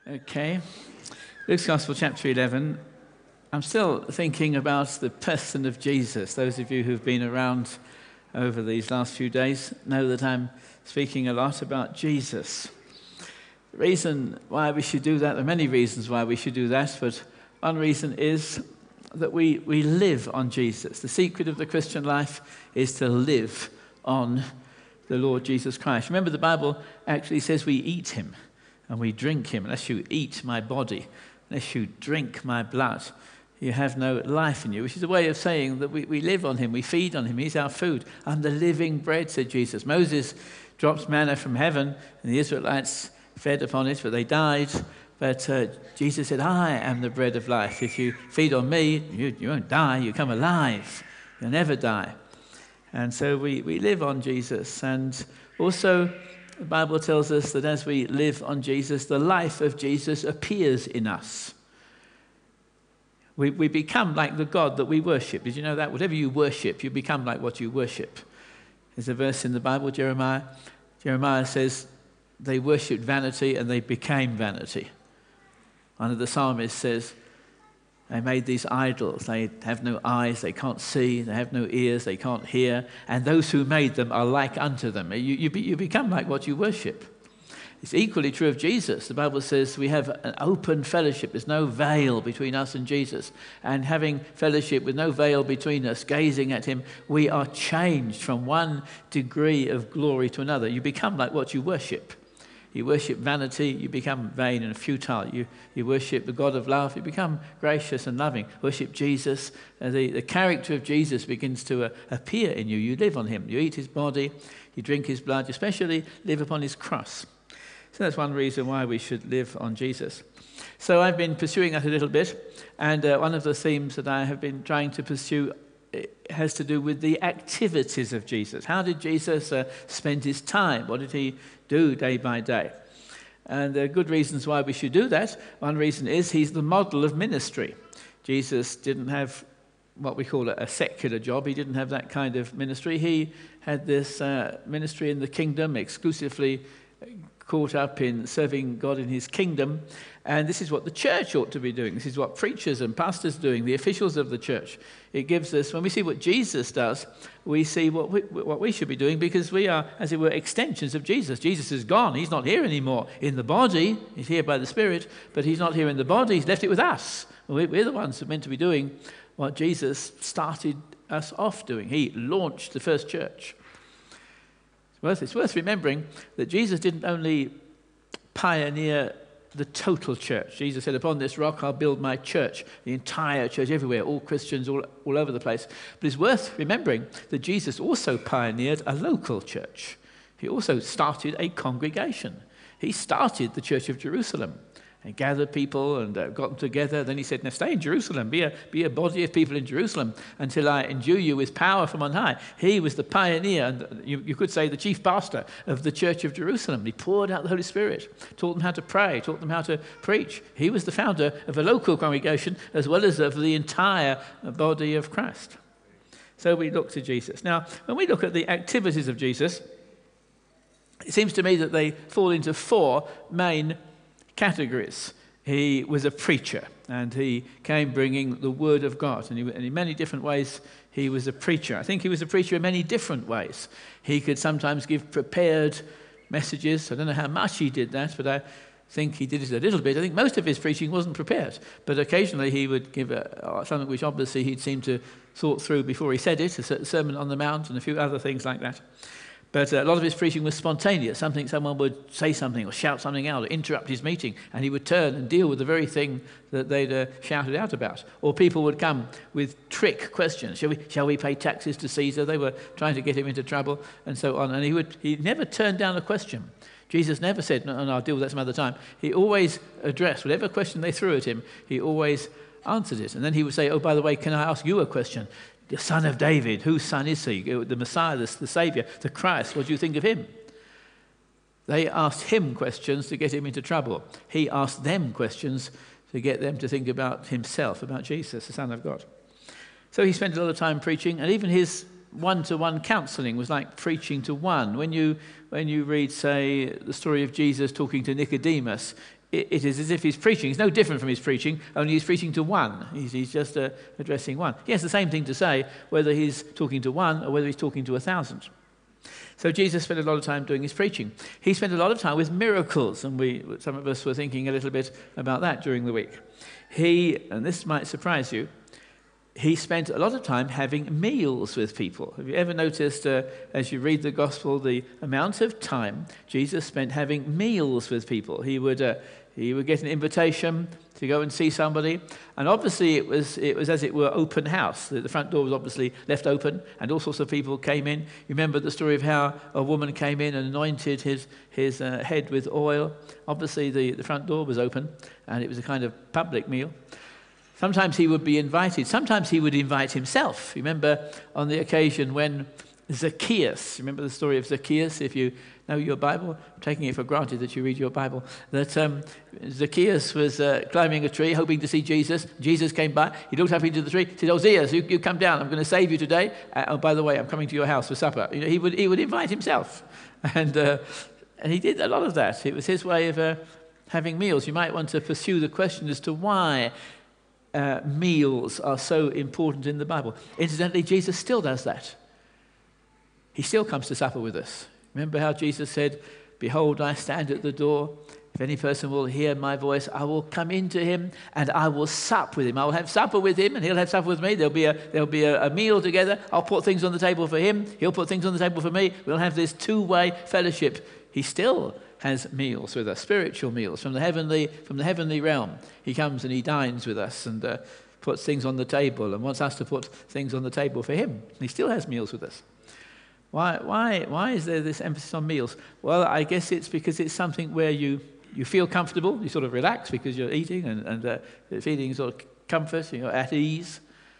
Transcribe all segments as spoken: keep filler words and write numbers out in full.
Okay, Luke's Gospel, chapter eleven. I'm still thinking about the person of Jesus. Those of you who've been around over these last few days know that I'm speaking a lot about Jesus. The reason why we should do that, there are many reasons why we should do that, but one reason is that we, we live on Jesus. The secret of the Christian life is to live on the Lord Jesus Christ. Remember, the Bible actually says we eat him and we drink him. Unless you eat my body, unless you drink my blood, you have no life in you, which is a way of saying that we, we live on him, we feed on him, he's our food. I'm the living bread, said Jesus. Moses dropped manna from heaven, and the Israelites fed upon it, but they died. But uh, Jesus said, I am the bread of life. If you feed on me, you, you won't die, you come alive. You'll never die. And so we, we live on Jesus. And also, the Bible tells us that as we live on Jesus, the life of Jesus appears in us. We, we become like the God that we worship. Did you know that? Whatever you worship, you become like what you worship. There's a verse in the Bible, Jeremiah. Jeremiah says, they worshipped vanity and they became vanity. One of the psalmists says, they made these idols. They have no eyes, they can't see, they have no ears, they can't hear, and those who made them are like unto them. You, you, be, you become like what you worship. It's equally true of Jesus. The Bible says we have an open fellowship. There's no veil between us and Jesus. And having fellowship with no veil between us, gazing at him, we are changed from one degree of glory to another. You become like what you worship. You worship vanity, you become vain and futile. You, you worship the God of love, you become gracious and loving. Worship Jesus, and the, the character of Jesus begins to uh, appear in you. You live on him. You eat his body, you drink his blood, you especially live upon his cross. So that's one reason why we should live on Jesus. So I've been pursuing that a little bit, and uh, one of the themes that I have been trying to pursue has to do with the activities of Jesus. How did Jesus uh, spend his time? What did he do day by day? And there are good reasons why we should do that. One reason is he's the model of ministry. Jesus didn't have what we call a secular job. He didn't have that kind of ministry. He had this uh, ministry in the kingdom, exclusively caught up in serving God in his kingdom. And this is what the church ought to be doing. This is what preachers and pastors are doing, the officials of the church. It gives us, when we see what Jesus does, we see what we, what we should be doing, because we are, as it were, extensions of Jesus. Jesus is gone. He's not here anymore in the body. He's here by the Spirit, but he's not here in the body. He's left it with us. We're the ones who are meant to be doing what Jesus started us off doing. He launched the first church. It's worth, it's worth remembering that Jesus didn't only pioneer the total church. Jesus said, upon this rock I'll build my church, the entire church everywhere, all Christians all, all over the place. But it's worth remembering that Jesus also pioneered a local church. He also started a congregation. He started the Church of Jerusalem and gathered people and uh, got them together. Then he said, now stay in Jerusalem, be a, be a body of people in Jerusalem until I endue you with power from on high. He was the pioneer, and you, you could say the chief pastor of the Church of Jerusalem. He poured out the Holy Spirit, taught them how to pray, taught them how to preach. He was the founder of a local congregation as well as of the entire body of Christ. So we look to Jesus. Now, when we look at the activities of Jesus, it seems to me that they fall into four main categories. He was a preacher, and he came bringing the word of God, and, he, and in many different ways he was a preacher. I think he was a preacher in many different ways. He could sometimes give prepared messages. I don't know how much he did that, but I think he did it a little bit. I think most of his preaching wasn't prepared, but occasionally he would give a, something which obviously he'd seemed to thought through before he said it, a Sermon on the Mount and a few other things like that. But a lot of his preaching was spontaneous. Something, someone would say something or shout something out or interrupt his meeting, and he would turn and deal with the very thing that they'd uh, shouted out about. Or people would come with trick questions. Shall we, shall we pay taxes to Caesar? They were trying to get him into trouble and so on. And he would he never turned down a question. Jesus never said, no, no, I'll deal with that some other time. He always addressed whatever question they threw at him. He always answered it. And then he would say, oh, by the way, can I ask you a question? The son of David, whose son is he? The Messiah, the, the Saviour, the Christ, what do you think of him? They asked him questions to get him into trouble. He asked them questions to get them to think about himself, about Jesus, the Son of God. So he spent a lot of time preaching, and even his one-to-one counselling was like preaching to one. When you, when you read, say, the story of Jesus talking to Nicodemus, it, it is as if he's preaching. It's no different from his preaching, only he's preaching to one. He's, he's just uh, addressing one. He has the same thing to say, whether he's talking to one or whether he's talking to a thousand. So Jesus spent a lot of time doing his preaching. He spent a lot of time with miracles, and we, some of us were thinking a little bit about that during the week. He, and this might surprise you, he spent a lot of time having meals with people. Have you ever noticed, uh, as you read the gospel, the amount of time Jesus spent having meals with people? He would uh, he would get an invitation to go and see somebody, and obviously it was it was as it were open house. The, the front door was obviously left open, and all sorts of people came in. You remember the story of how a woman came in and anointed his his uh, head with oil. Obviously the, the front door was open, and it was a kind of public meal. Sometimes he would be invited. Sometimes he would invite himself. Remember on the occasion when Zacchaeus, remember the story of Zacchaeus, if you know your Bible? I'm taking it for granted that you read your Bible. That um, Zacchaeus was uh, climbing a tree, hoping to see Jesus. Jesus came by. He looked up into the tree. He said, "Oh, Zacchaeus, you, you come down. I'm going to save you today. Uh, oh, by the way, I'm coming to your house for supper." You know, he would he would invite himself. And, uh, and he did a lot of that. It was his way of uh, having meals. You might want to pursue the question as to why Uh, meals are so important in the Bible. Incidentally, Jesus still does that. He still comes to supper with us. Remember how Jesus said, "Behold, I stand at the door. If any person will hear my voice, I will come into him and I will sup with him. I will have supper with him and he'll have supper with me. There'll be a, there'll be a, a meal together. I'll put things on the table for him. He'll put things on the table for me. We'll have this two-way fellowship." He still has meals with us, spiritual meals from the heavenly from the heavenly realm. He comes and he dines with us and uh, puts things on the table and wants us to put things on the table for him. He still has meals with us. Why why why is there this emphasis on meals? Well, I guess it's because it's something where you you feel comfortable, you sort of relax because you're eating and, and uh, feeling sort of comfort, you're at ease.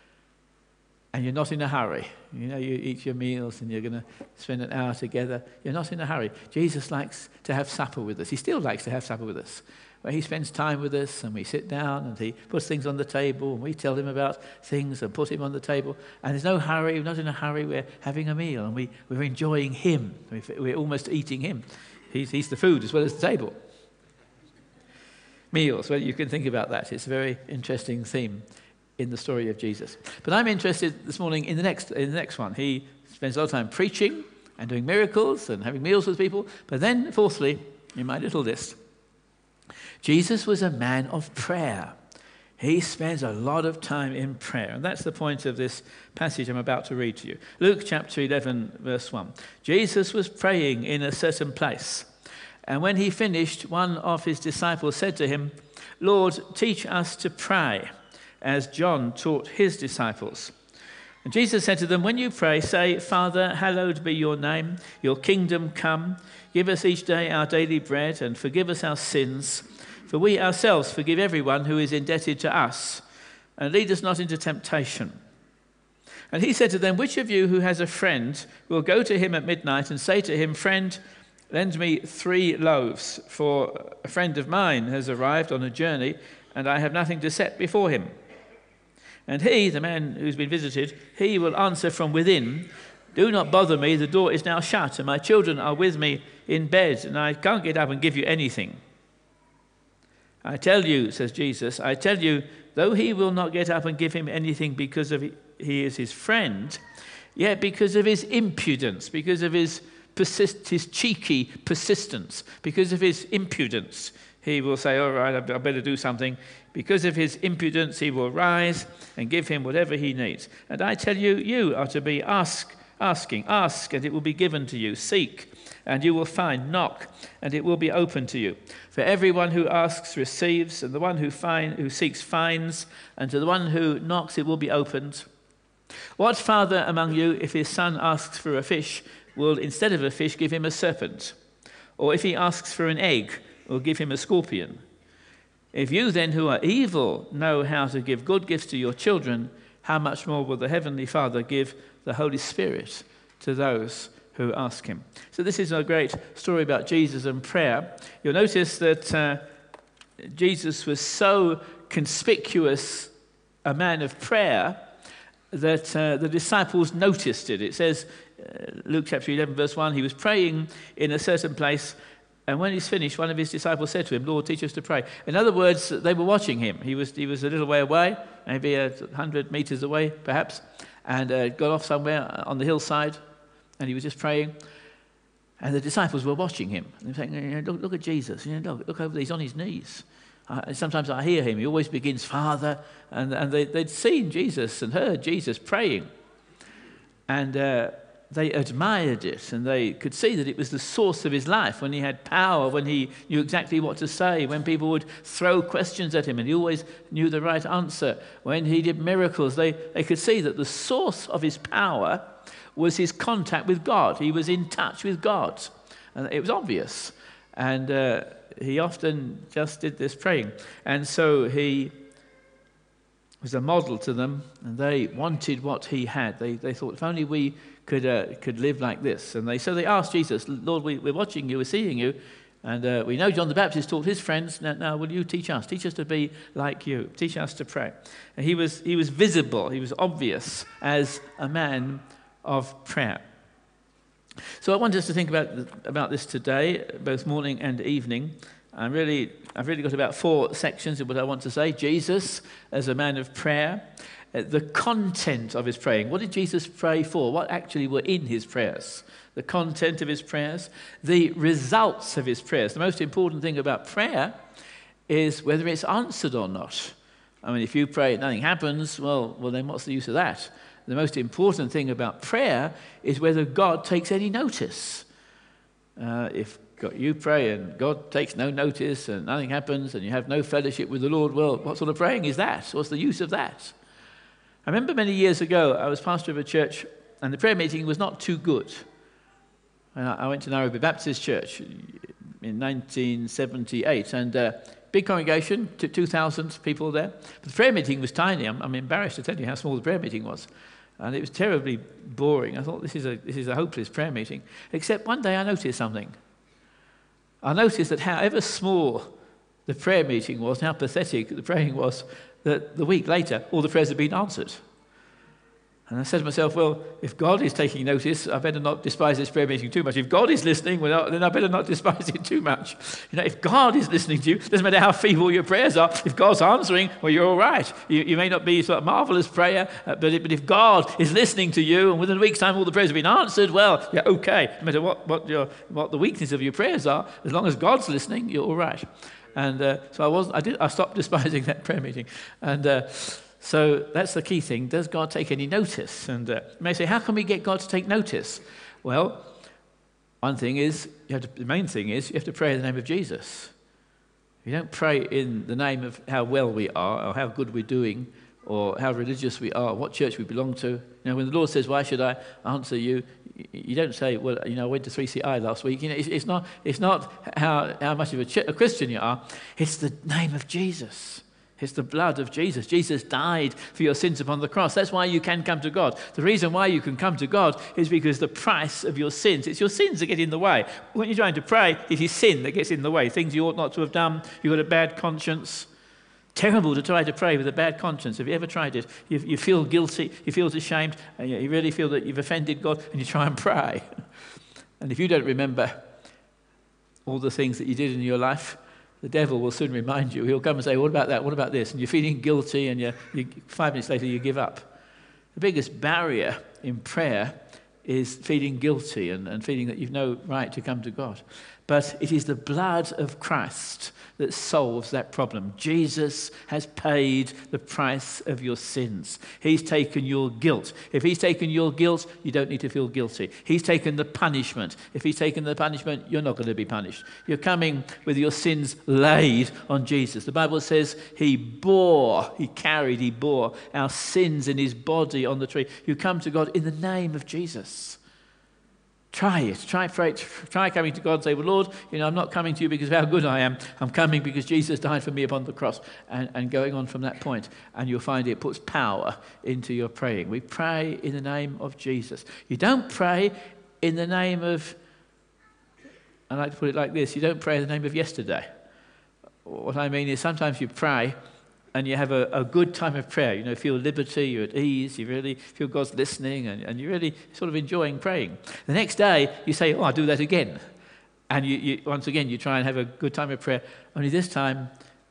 And you're not in a hurry. You know, you eat your meals and you're going to spend an hour together. You're not in a hurry. Jesus likes to have supper with us. He still likes to have supper with us. Where he spends time with us and we sit down and he puts things on the table and we tell him about things and put him on the table. And there's no hurry. We're not in a hurry. We're having a meal and we, we're enjoying him. We're almost eating him. He's, he's the food as well as the table. Meals. Well, you can think about that. It's a very interesting theme in the story of Jesus. But I'm interested this morning in the next in the next one. He spends a lot of time preaching and doing miracles and having meals with people. But then, fourthly, in my little list, Jesus was a man of prayer. He spends a lot of time in prayer. And that's the point of this passage I'm about to read to you. Luke chapter eleven, verse one. Jesus was praying in a certain place. And when he finished, one of his disciples said to him, "Lord, teach us to pray, as John taught his disciples." And Jesus said to them, "When you pray, say, 'Father, hallowed be your name. Your kingdom come. Give us each day our daily bread, and forgive us our sins, for we ourselves forgive everyone who is indebted to us. And lead us not into temptation.' And he said to them, 'Which of you who has a friend will go to him at midnight and say to him, Friend, lend me three loaves, for a friend of mine has arrived on a journey, and I have nothing to set before him? And he,'" the man who's been visited, "he will answer from within, 'Do not bother me, the door is now shut, and my children are with me in bed, and I can't get up and give you anything.' I tell you," says Jesus, "I tell you, though he will not get up and give him anything because of he is his friend, yet because of his impudence, because of his persist, his cheeky persistence, because of his impudence, he will say, 'All right, I better do something.' Because of his impudence, he will rise and give him whatever he needs. And I tell you, you are to be ask, asking, ask, and it will be given to you. Seek, and you will find. Knock, and it will be open to you. For everyone who asks receives, and the one who find, who seeks finds, and to the one who knocks it will be opened. What father among you, if his son asks for a fish, will instead of a fish give him a serpent? Or if he asks for an egg, will give him a scorpion? If you then, who are evil, know how to give good gifts to your children, how much more will the Heavenly Father give the Holy Spirit to those who ask him?" So this is a great story about Jesus and prayer. You'll notice that uh, Jesus was so conspicuous a man of prayer that uh, the disciples noticed it. It says, uh, Luke chapter eleven, verse one, he was praying in a certain place, And when he's finished, one of his disciples said to him, Lord, teach us to pray. In other words, they were watching him. He was, he was a little way away, maybe a hundred meters away, perhaps, and uh, got off somewhere on the hillside, and he was just praying. And the disciples were watching him. They were saying, you know, look, look at Jesus. You know, look, look over there. He's on his knees. Uh, sometimes I hear him. He always begins, Father. And, and they, they'd seen Jesus and heard Jesus praying. And uh, they admired it. And they could see that it was the source of his life, when he had power, when he knew exactly what to say, when people would throw questions at him and he always knew the right answer. When he did miracles, they, they could see that the source of his power was his contact with God. He was in touch with God. And it was obvious. And uh, he often just did this praying. And so he was a model to them, and they wanted what he had. They, they thought, if only we could uh, could live like this. And they so they asked Jesus, Lord, we, we're watching you, we're seeing you, and uh, we know John the Baptist taught his friends. Now, now, will you teach us? Teach us to be like you. Teach us to pray. And he was he was visible. He was obvious as a man of prayer. So I want us to think about about this today, both morning and evening. I'm really, I've really got about four sections of what I want to say. Jesus as a man of prayer, uh, the content of his praying. What did Jesus pray for? What actually were in his prayers? The content of his prayers, the results of his prayers. The most important thing about prayer is whether it's answered or not. I mean, if you pray and nothing happens, well, well, then what's the use of that? The most important thing about prayer is whether God takes any notice. Uh, if God, you pray and God takes no notice and nothing happens and you have no fellowship with the Lord, well, what sort of praying is that? What's the use of that? I remember many years ago, I was pastor of a church and the prayer meeting was not too good. And I went to Nairobi Baptist Church in nineteen seventy-eight, and uh, big congregation, two thousand people there. But the prayer meeting was tiny. I'm, I'm embarrassed to tell you how small the prayer meeting was. And it was terribly boring. I thought, this is a this is a hopeless prayer meeting. Except one day I noticed something. I noticed that however small the prayer meeting was, how pathetic the praying was, that the week later, all the prayers had been answered. And I said to myself, well, if God is taking notice, I better not despise this prayer meeting too much. If God is listening, well, then I better not despise it too much. You know, if God is listening to you, it doesn't matter how feeble your prayers are. If God's answering, well, you're all right. You, you may not be sort of marvelous prayer, uh, but, it, but if God is listening to you, and within a week's time all the prayers have been answered, well, yeah, okay. No matter what, what, your, what the weakness of your prayers are, as long as God's listening, you're all right. And uh, so I wasn't. I did. I stopped despising that prayer meeting, and. Uh, So that's the key thing. Does God take any notice? And uh, you may say, how can we get God to take notice? Well, one thing is, you have to, the main thing is, you have to pray in the name of Jesus. You don't pray in the name of how well we are, or how good we're doing, or how religious we are, what church we belong to. You know, when the Lord says, why should I answer you? You don't say, well, you know, I went to three C I last week. You know, it's, it's not, it's not how, how much of a, ch- a Christian you are. It's the name of Jesus. It's the blood of Jesus. Jesus died for your sins upon the cross. That's why you can come to God. The reason why you can come to God is because the price of your sins. It's your sins that get in the way. When you're trying to pray, it is sin that gets in the way. Things you ought not to have done. You've got a bad conscience. Terrible to try to pray with a bad conscience. Have you ever tried it? You, you feel guilty. You feel ashamed. And you really feel that you've offended God, and you try and pray. And if you don't remember all the things that you did in your life, the devil will soon remind you. He'll come and say, what about that? What about this? And you're feeling guilty, and you, you, five minutes later you give up. The biggest barrier in prayer is feeling guilty and, and feeling that you've no right to come to God. But it is the blood of Christ that solves that problem. Jesus has paid the price of your sins. He's taken your guilt. If he's taken your guilt, you don't need to feel guilty. He's taken the punishment. If he's taken the punishment, you're not going to be punished. You're coming with your sins laid on Jesus. The Bible says he bore, he carried, he bore our sins in his body on the tree. You come to God in the name of Jesus. Try it. Try, try, try coming to God and say, well, Lord, you know, I'm not coming to you because of how good I am. I'm coming because Jesus died for me upon the cross, and, and going on from that point. And you'll find it puts power into your praying. We pray in the name of Jesus. You don't pray in the name of, I like to put it like this, you don't pray in the name of yesterday. What I mean is sometimes you pray and you have a, a good time of prayer. You know, feel liberty, you're at ease, you really feel God's listening, and, and you're really sort of enjoying praying. The next day, you say, oh, I'll do that again. And you, you, once again, you try and have a good time of prayer, only this time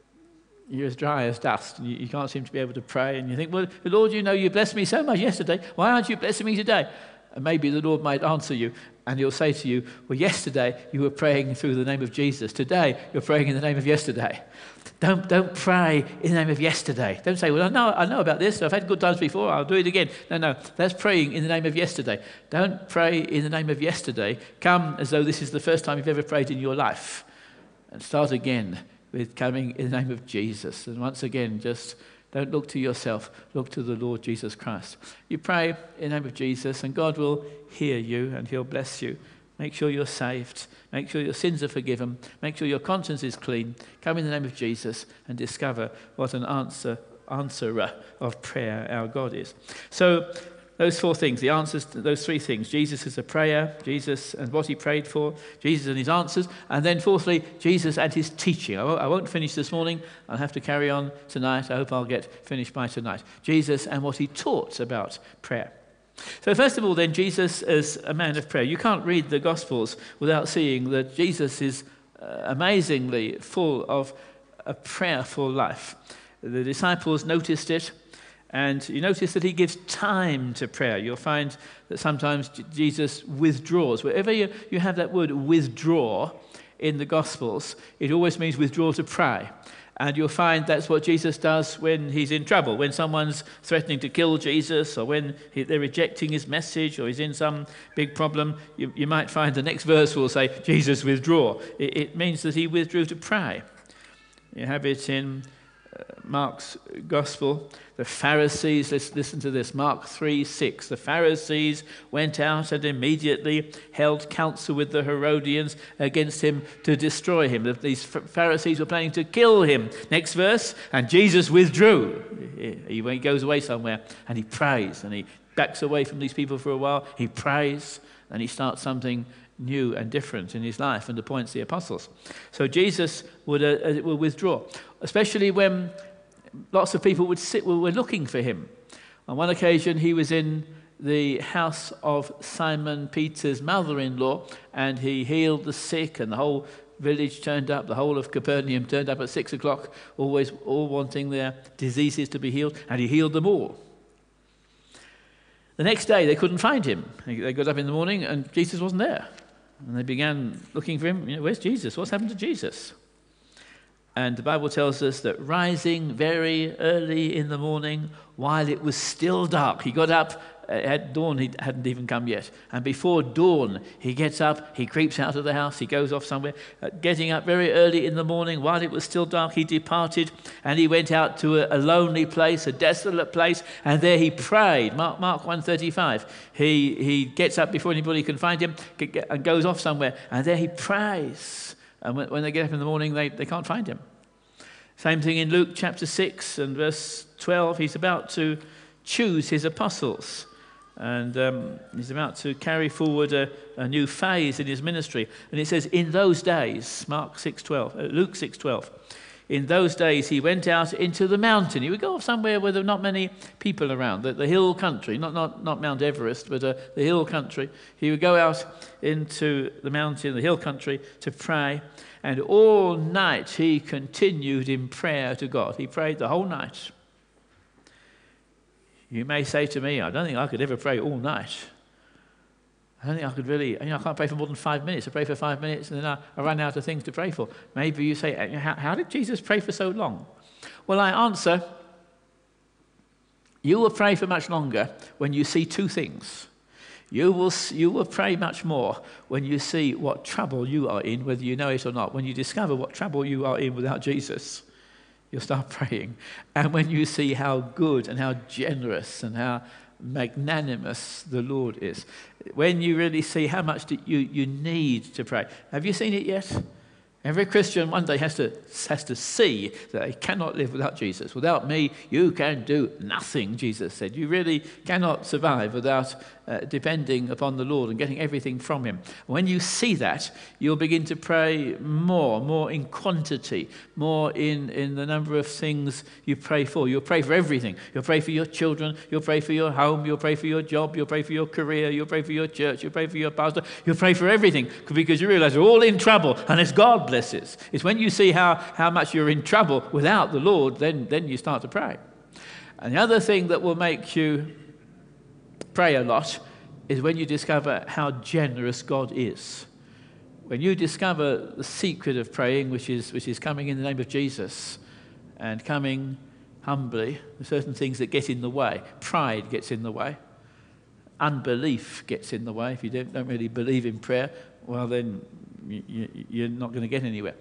you're as dry as dust, and you, you can't seem to be able to pray, and you think, well, Lord, you know, you blessed me so much yesterday, why aren't you blessing me today? And maybe the Lord might answer you, and he'll say to you, well, yesterday you were praying through the name of Jesus. Today you're praying in the name of yesterday. Don't, don't pray in the name of yesterday. Don't say, well, I know, I know about this. I've had good times before. I'll do it again. No, no. That's praying in the name of yesterday. Don't pray in the name of yesterday. Come as though this is the first time you've ever prayed in your life. And start again with coming in the name of Jesus. And once again, just don't look to yourself. Look to the Lord Jesus Christ. You pray in the name of Jesus, and God will hear you, and he'll bless you. Make sure you're saved. Make sure your sins are forgiven. Make sure your conscience is clean. Come in the name of Jesus and discover what an answer, answerer of prayer our God is. So those four things, the answers to those three things. Jesus is a prayer, Jesus and what he prayed for, Jesus and his answers, and then fourthly, Jesus and his teaching. I won't, I won't finish this morning. I'll have to carry on tonight. I hope I'll get finished by tonight. Jesus and what he taught about prayer. So first of all then, Jesus as a man of prayer. You can't read the Gospels without seeing that Jesus is uh, amazingly full of a prayerful life. The disciples noticed it, and you notice that he gives time to prayer. You'll find that sometimes Jesus withdraws. Wherever you, you have that word withdraw in the Gospels, it always means withdraw to pray. And you'll find that's what Jesus does when he's in trouble, when someone's threatening to kill Jesus, or when he, they're rejecting his message, or he's in some big problem. You, you might find the next verse will say, Jesus withdraw. It, it means that he withdrew to pray. You have it in uh, Mark's Gospel. The Pharisees, let's listen to this, Mark three six. The Pharisees went out and immediately held counsel with the Herodians against him to destroy him. These Pharisees were planning to kill him. Next verse, and Jesus withdrew. He goes away somewhere and he prays, and he backs away from these people for a while. He prays, and he starts something new and different in his life and appoints the apostles. So Jesus would, uh, will withdraw, especially when lots of people would sit, were looking for him. On one occasion, he was in the house of Simon Peter's mother-in-law, and he healed the sick, and the whole village turned up, the whole of Capernaum turned up at six o'clock, always all wanting their diseases to be healed, and he healed them all. The next day, they couldn't find him. They got up in the morning, and Jesus wasn't there. And they began looking for him. You know, where's Jesus? What's happened to Jesus? And the Bible tells us that rising very early in the morning, while it was still dark, he got up, at dawn he hadn't even come yet. And before dawn, he gets up, he creeps out of the house, he goes off somewhere. Uh, getting up very early in the morning, while it was still dark, he departed, and he went out to a, a lonely place, a desolate place, and there he prayed. Mark, Mark one thirty-five. He, he gets up before anybody can find him and goes off somewhere, and there he prays. And when, when they get up in the morning, they, they can't find him. Same thing in Luke chapter six and verse twelve. He's about to choose his apostles. And um, he's about to carry forward a, a new phase in his ministry. And it says, in those days, Mark six twelve, uh, Luke six twelve, in those days he went out into the mountain. He would go off somewhere where there were not many people around, the, the hill country, not, not, not Mount Everest, but uh, the hill country. He would go out into the mountain, the hill country, to pray. And all night he continued in prayer to God. He prayed the whole night. You may say to me, I don't think I could ever pray all night. I don't think I could really, you know, I can't pray for more than five minutes. I pray for five minutes and then I, I run out of things to pray for. Maybe you say, how, how did Jesus pray for so long? Well, I answer, you will pray for much longer when you see two things. You will, you will pray much more when you see what trouble you are in, whether you know it or not. When you discover what trouble you are in without Jesus, you'll start praying. And when you see how good and how generous and how magnanimous the Lord is, when you really see how much you, you need to pray. Have you seen it yet? Every Christian one day has to, has to see that they cannot live without Jesus. Without me, you can do nothing, Jesus said. You really cannot survive without uh, depending upon the Lord and getting everything from him. When you see that, you'll begin to pray more, more in quantity, more in, in the number of things you pray for. You'll pray for everything. You'll pray for your children. You'll pray for your home. You'll pray for your job. You'll pray for your career. You'll pray for your church. You'll pray for your pastor. You'll pray for everything because you realize you're all in trouble and it's God blesses. It's when you see how, how much you're in trouble without the Lord, then, then you start to pray. And the other thing that will make you pray a lot is when you discover how generous God is. When you discover the secret of praying, which is, which is coming in the name of Jesus and coming humbly, there's certain things that get in the way. Pride gets in the way. Unbelief gets in the way. If you don't, don't really believe in prayer, well then you, you, you're not going to get anywhere.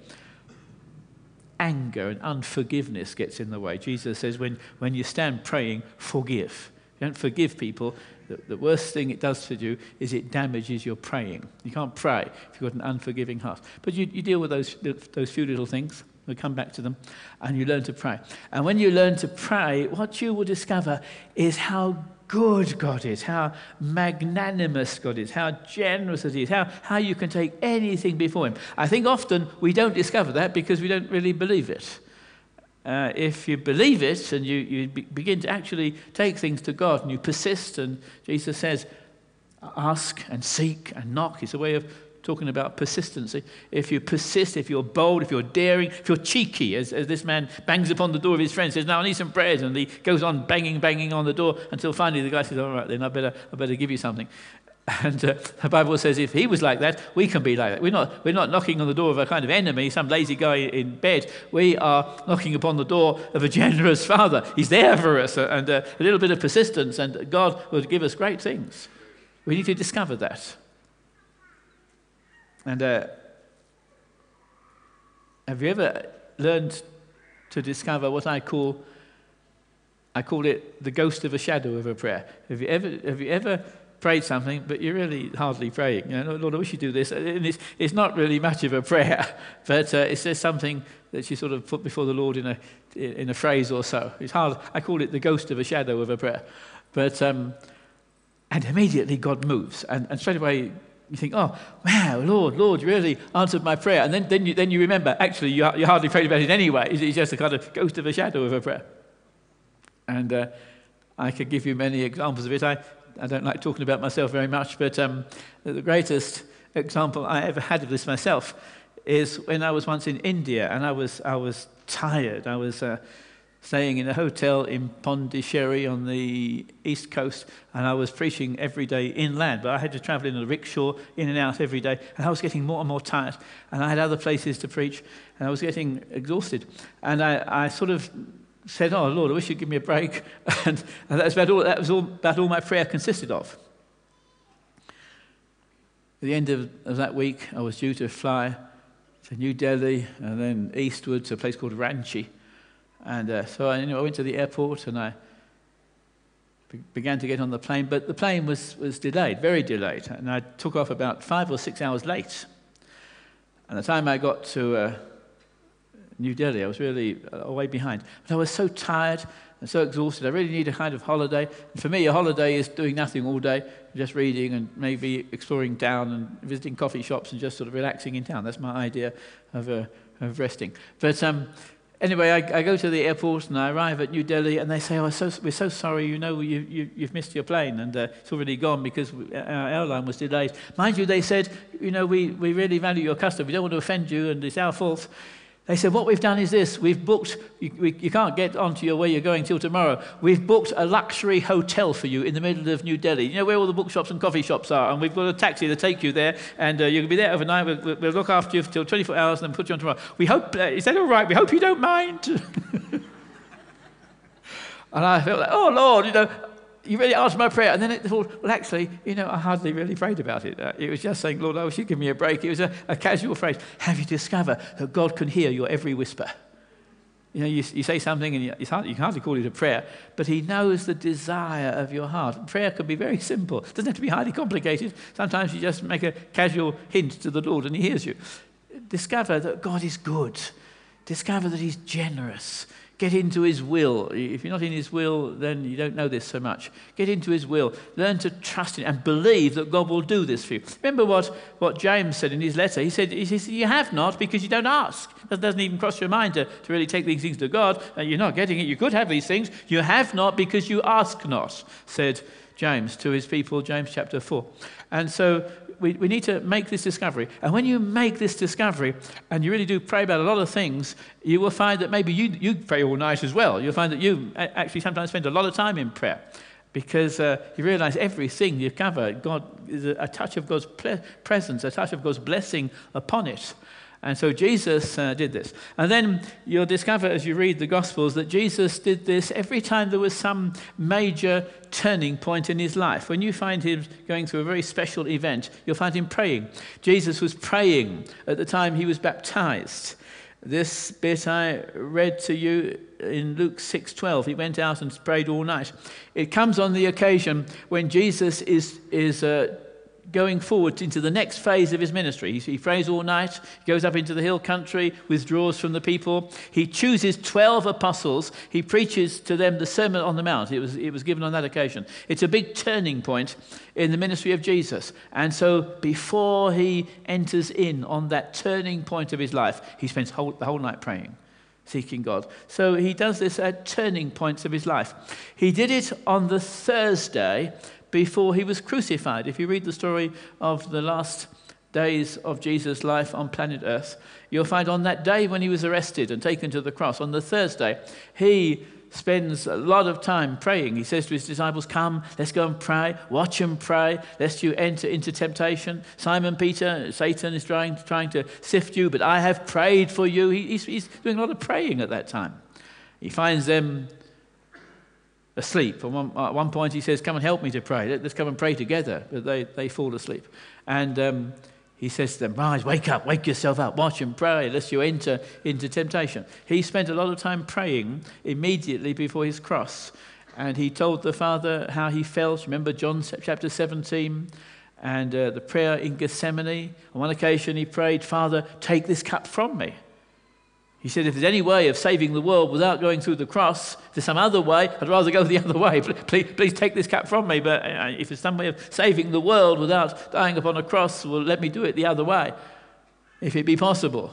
Anger and unforgiveness gets in the way. Jesus says when, when you stand praying, forgive. You don't forgive people, the, the worst thing it does for you is it damages your praying. You can't pray if you've got an unforgiving heart. But you, you deal with those, those few little things. We'll come back to them. And you learn to pray. And when you learn to pray, what you will discover is how good God is, how magnanimous God is, how generous He is, how, how you can take anything before him. I think often we don't discover that because we don't really believe it. Uh, if you believe it and you, you be, begin to actually take things to God and you persist, and Jesus says, ask and seek and knock. It's a way of talking about persistency. If you persist, if you're bold, if you're daring, if you're cheeky, as, as this man bangs upon the door of his friend, says, now I need some bread, and he goes on banging, banging on the door until finally the guy says, all right, then I better, I better give you something. And uh, the Bible says if he was like that, we can be like that. We're not, we're not knocking on the door of a kind of enemy, some lazy guy in bed. We are knocking upon the door of a generous Father. He's there for us, and uh, a little bit of persistence, and God will give us great things. We need to discover that. And uh, have you ever learned to discover what I call, I call it the ghost of a shadow of a prayer? Have you ever, have you ever prayed something, but you're really hardly praying? You know, Lord, I wish you'd do this. And it's, it's not really much of a prayer, but uh, it's just something that you sort of put before the Lord in a in a phrase or so. It's hard. I call it the ghost of a shadow of a prayer. But um, and immediately God moves, and, and straight away you think, oh, wow, Lord, Lord, you really answered my prayer. And then, then, you, then you remember, actually, you, you hardly prayed about it anyway. It's, it's just a kind of ghost of a shadow of a prayer. And uh, I could give you many examples of it. I, I don't like talking about myself very much, but um, the greatest example I ever had of this myself is when I was once in India, and I was, I was tired. I was uh, staying in a hotel in Pondicherry on the east coast, and I was preaching every day inland, but I had to travel in a rickshaw in and out every day, and I was getting more and more tired, and I had other places to preach, and I was getting exhausted. And I, I sort of said, oh, Lord, I wish you'd give me a break, and, and that was about all, that was all, about all my prayer consisted of. At the end of, of that week, I was due to fly to New Delhi, and then eastward to a place called Ranchi. And uh, so I, you know, I went to the airport and I be- began to get on the plane, but the plane was, was delayed, very delayed, and I took off about five or six hours late. And the time I got to uh, New Delhi, I was really uh, way behind. But I was so tired and so exhausted, I really need a kind of holiday. And for me, a holiday is doing nothing all day, just reading and maybe exploring town and visiting coffee shops and just sort of relaxing in town. That's my idea of, uh, of resting. But um, Anyway, I, I go to the airport and I arrive at New Delhi, and they say, oh, so, we're so sorry, you know, you, you, you've missed your plane, and uh, it's already gone because our airline was delayed. Mind you, they said, you know, we, we really value your custom. We don't want to offend you, and it's our fault. They said, what we've done is this. We've booked, you, we, you can't get onto your where you're going till tomorrow. We've booked a luxury hotel for you in the middle of New Delhi. You know where all the bookshops and coffee shops are, and we've got a taxi to take you there, and uh, you'll be there overnight. We'll, we'll look after you till twenty-four hours and then put you on tomorrow. We hope, uh, is that all right? We hope you don't mind. And I felt like, oh, Lord, you know, you really answered my prayer. And then it thought, well, actually, you know, I hardly really prayed about it. Uh, it was just saying, Lord, I wish you'd give me a break. It was a, a casual phrase. Have you discovered that God can hear your every whisper? You know, you, you say something and you, it's hard, you can hardly call it a prayer, but he knows the desire of your heart. Prayer can be very simple. It doesn't have to be highly complicated. Sometimes you just make a casual hint to the Lord and he hears you. discover that God is good. Discover that he's generous. Get into his will. If you're not in his will, then you don't know this so much. Get into his will. Learn to trust him and believe that God will do this for you. Remember what, what James said in his letter. He said, he says, you have not because you don't ask. That doesn't even cross your mind to, to really take these things to God. Uh, you're not getting it. You could have these things. You have not because you ask not, said James to his people, James chapter four. And so we, we need to make this discovery. And when you make this discovery and you really do pray about a lot of things, you will find that maybe you, you pray all night as well. You'll find that you actually sometimes spend a lot of time in prayer because uh, you realize everything you cover, God is a, a touch of God's ple- presence, a touch of God's blessing upon it. And so Jesus uh, did this. And then you'll discover as you read the Gospels that Jesus did this every time there was some major turning point in his life. When you find him going through a very special event, you'll find him praying. Jesus was praying at the time he was baptized. This bit I read to you in Luke six twelve. He went out and prayed all night. It comes on the occasion when Jesus is is uh, going forward into the next phase of his ministry. He, he prays all night, he goes up into the hill country, withdraws from the people. He chooses twelve apostles. He preaches to them the Sermon on the Mount. It was, it was given on that occasion. It's a big turning point in the ministry of Jesus. And so before he enters in on that turning point of his life, he spends whole, the whole night praying, seeking God. So he does this at turning points of his life. He did it on the Thursday before he was crucified. If you read the story of the last days of Jesus' life on planet Earth, you'll find on that day when he was arrested and taken to the cross, on the Thursday, he spends a lot of time praying. He says to his disciples, come, let's go and pray, watch and pray, lest you enter into temptation. Simon Peter, Satan is trying, trying to sift you, but I have prayed for you. He, he's, he's doing a lot of praying at that time. He finds them asleep. At one, at one point he says, come and help me to pray. Let's come and pray together. But they, they fall asleep. And um, he says to them, rise, wake up, wake yourself up, watch and pray, lest you enter into temptation. He spent a lot of time praying immediately before his cross. And he told the Father how he felt. Remember John chapter seventeen and uh, the prayer in Gethsemane. On one occasion he prayed, Father, take this cup from me. He said, if there's any way of saving the world without going through the cross, if there's some other way, I'd rather go the other way. Please, please take this cup from me. But if there's some way of saving the world without dying upon a cross, well, let me do it the other way, if it be possible.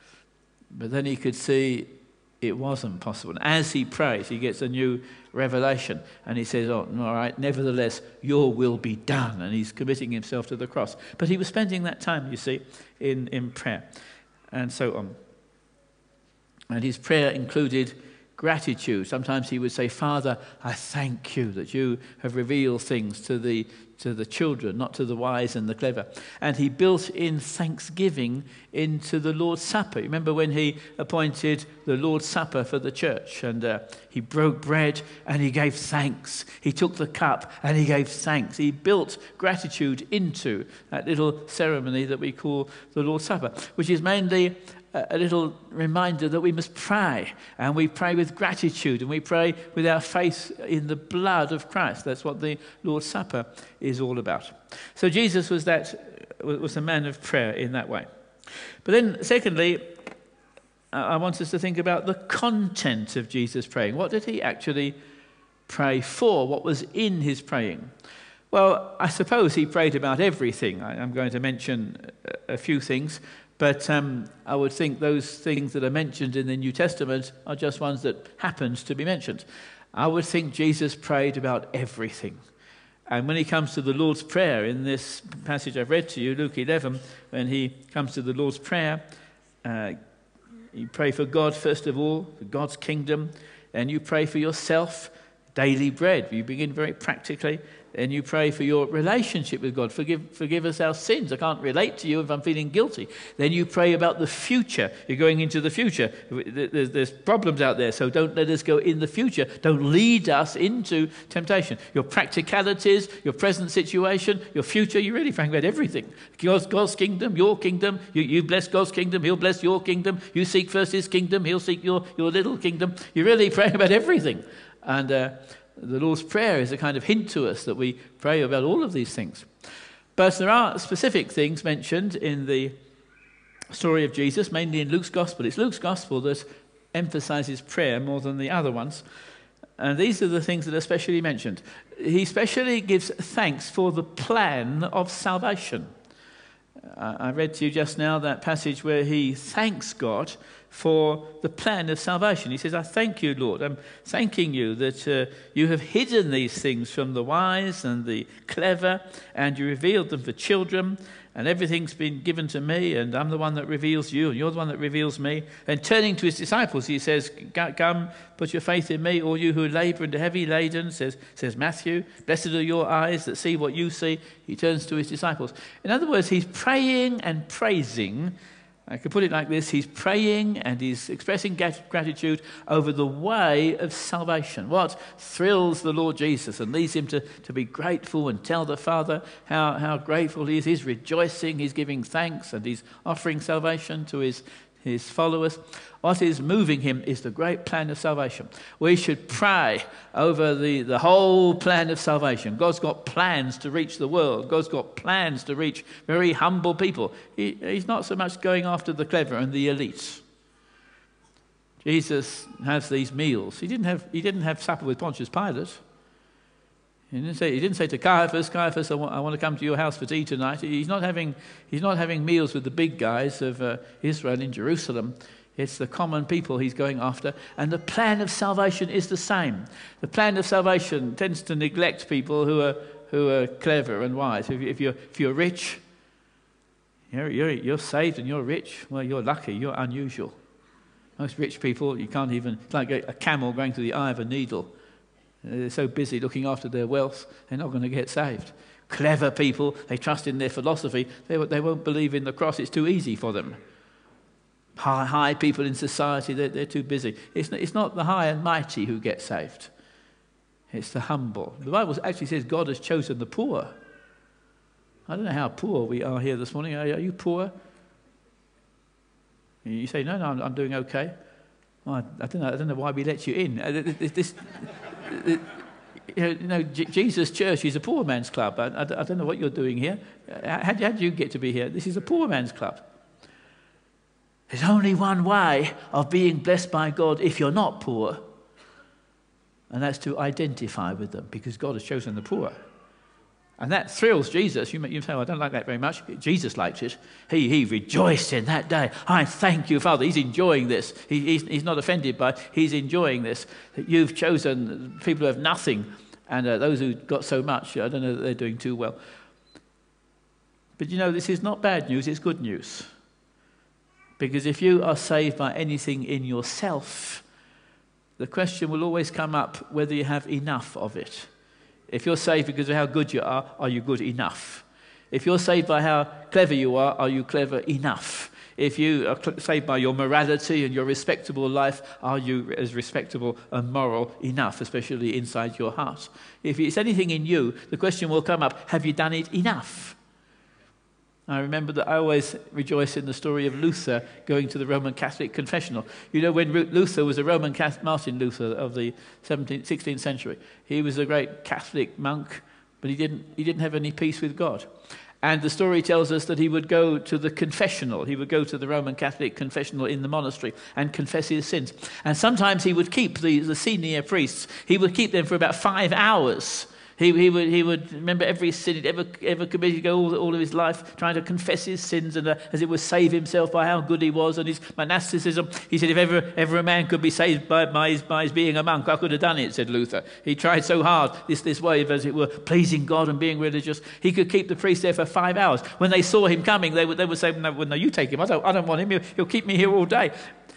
But then he could see it wasn't possible. And as he prays, he gets a new revelation. And he says, oh, all right, nevertheless, your will be done. And he's committing himself to the cross. But he was spending that time, you see, in, in prayer and so on. And his prayer included gratitude. Sometimes he would say, Father, I thank you that you have revealed things to the, to the children, not to the wise and the clever. And he built in thanksgiving into the Lord's Supper. Remember when he appointed the Lord's Supper for the church, and uh, he broke bread and he gave thanks. He took the cup and he gave thanks. He built gratitude into that little ceremony that we call the Lord's Supper, which is mainly a little reminder that we must pray, and we pray with gratitude, and we pray with our faith in the blood of Christ. That's what the Lord's Supper is all about. So Jesus was that was a man of prayer in that way. But then, secondly, I want us to think about the content of Jesus praying. What did he actually pray for? What was in his praying? Well, I suppose he prayed about everything. I'm going to mention a few things. But um, I would think those things that are mentioned in the New Testament are just ones that happened to be mentioned. I would think Jesus prayed about everything. And when he comes to the Lord's Prayer, in this passage I've read to you, Luke eleven, when he comes to the Lord's Prayer, uh, you pray for God first of all, for God's kingdom, and you pray for yourself, daily bread. You begin very practically. And you pray for your relationship with God. Forgive, forgive us our sins. I can't relate to you if I'm feeling guilty. Then you pray about the future. You're going into the future. There's, there's problems out there, so don't let us go in the future. Don't lead us into temptation. Your practicalities, your present situation, your future, you're really praying about everything. God's, God's kingdom, your kingdom. You, you bless God's kingdom, he'll bless your kingdom. You seek first his kingdom, he'll seek your, your little kingdom. You're really praying about everything. And uh, the Lord's Prayer is a kind of hint to us that we pray about all of these things. But there are specific things mentioned in the story of Jesus, mainly in Luke's Gospel. It's Luke's Gospel that emphasizes prayer more than the other ones. And these are the things that are specially mentioned. He specially gives thanks for the plan of salvation. I read to you just now that passage where he thanks God for the plan of salvation. He says, I thank you, Lord. I'm thanking you that uh, you have hidden these things from the wise and the clever, and you revealed them for children, and everything's been given to me, and I'm the one that reveals you, and you're the one that reveals me. And turning to his disciples, he says, come, put your faith in me, all you who labour and are heavy laden, says, says Matthew. Blessed are your eyes that see what you see. He turns to his disciples. In other words, he's praying and praising. I could put it like this: he's praying and he's expressing gratitude over the way of salvation. What thrills the Lord Jesus and leads him to, to be grateful and tell the Father how, how grateful he is. He's rejoicing, he's giving thanks, and he's offering salvation to his his followers. What is moving him is the great plan of salvation. We should pray over the, the whole plan of salvation. God's got plans to reach the world. God's got plans to reach very humble people. He, he's not so much going after the clever and the elites. Jesus has these meals. He didn't have, he didn't have supper with Pontius Pilate. He didn't say, he didn't say to Caiaphas, Caiaphas, I want, I want to come to your house for tea tonight. He's not having, he's not having meals with the big guys of uh, Israel in Jerusalem. It's the common people he's going after. And the plan of salvation is the same. The plan of salvation tends to neglect people who are who are clever and wise. If, if, you're, if you're rich, you're, you're, you're saved and you're rich, well, you're lucky, you're unusual. Most rich people, you can't even, it's like a, a camel going through the eye of a needle. They're so busy looking after their wealth, they're not going to get saved. Clever people, they trust in their philosophy, they, they won't believe in the cross, it's too easy for them. High, high people in society, they're, they're too busy. It's not, it's not the high and mighty who get saved. It's the humble. The Bible actually says God has chosen the poor. I don't know how poor we are here this morning. Are, are you poor? You say, no, no, I'm, I'm doing okay. Well, I, I, don't know, I don't know why we let you in. Uh, this... this You know, Jesus Church is a poor man's club. I, I, I don't know what you're doing here. How, how did you get to be here? This is a poor man's club. There's only one way of being blessed by God if you're not poor, and that's to identify with them, because God has chosen the poor. And that thrills Jesus. You, you say, oh, I don't like that very much. Jesus liked it. He, he rejoiced in that day. I thank you, Father. He's enjoying this. He, he's, he's not offended by it. He's enjoying this. That you've chosen people who have nothing, and uh, those who got so much, I don't know that they're doing too well. But you know, this is not bad news, it's good news. Because if you are saved by anything in yourself, the question will always come up whether you have enough of it. If you're saved because of how good you are, are you good enough? If you're saved by how clever you are, are you clever enough? If you are saved by your morality and your respectable life, are you as respectable and moral enough, especially inside your heart? If it's anything in you, the question will come up, have you done it enough? I remember that I always rejoice in the story of Luther going to the Roman Catholic confessional. You know, when Luther was a Roman Catholic, Martin Luther of the seventeenth, sixteenth century, he was a great Catholic monk, but he didn't, he didn't have any peace with God. And the story tells us that he would go to the confessional. He would go to the Roman Catholic confessional in the monastery and confess his sins. And sometimes he would keep the, the senior priests, he would keep them for about five hours. He, he would he would remember every sin he'd ever ever committed, go all, all of his life trying to confess his sins, and uh, as it was save himself by how good he was and his monasticism. He said, if ever ever a man could be saved by, by, his, by his being a monk, I could have done it, said Luther. He tried so hard, this, this way of, as it were, pleasing God and being religious. He could keep the priest there for five hours. When they saw him coming, they would, they would say, no, well, no, you take him. I don't, I don't want him. He'll, he'll keep me here all day.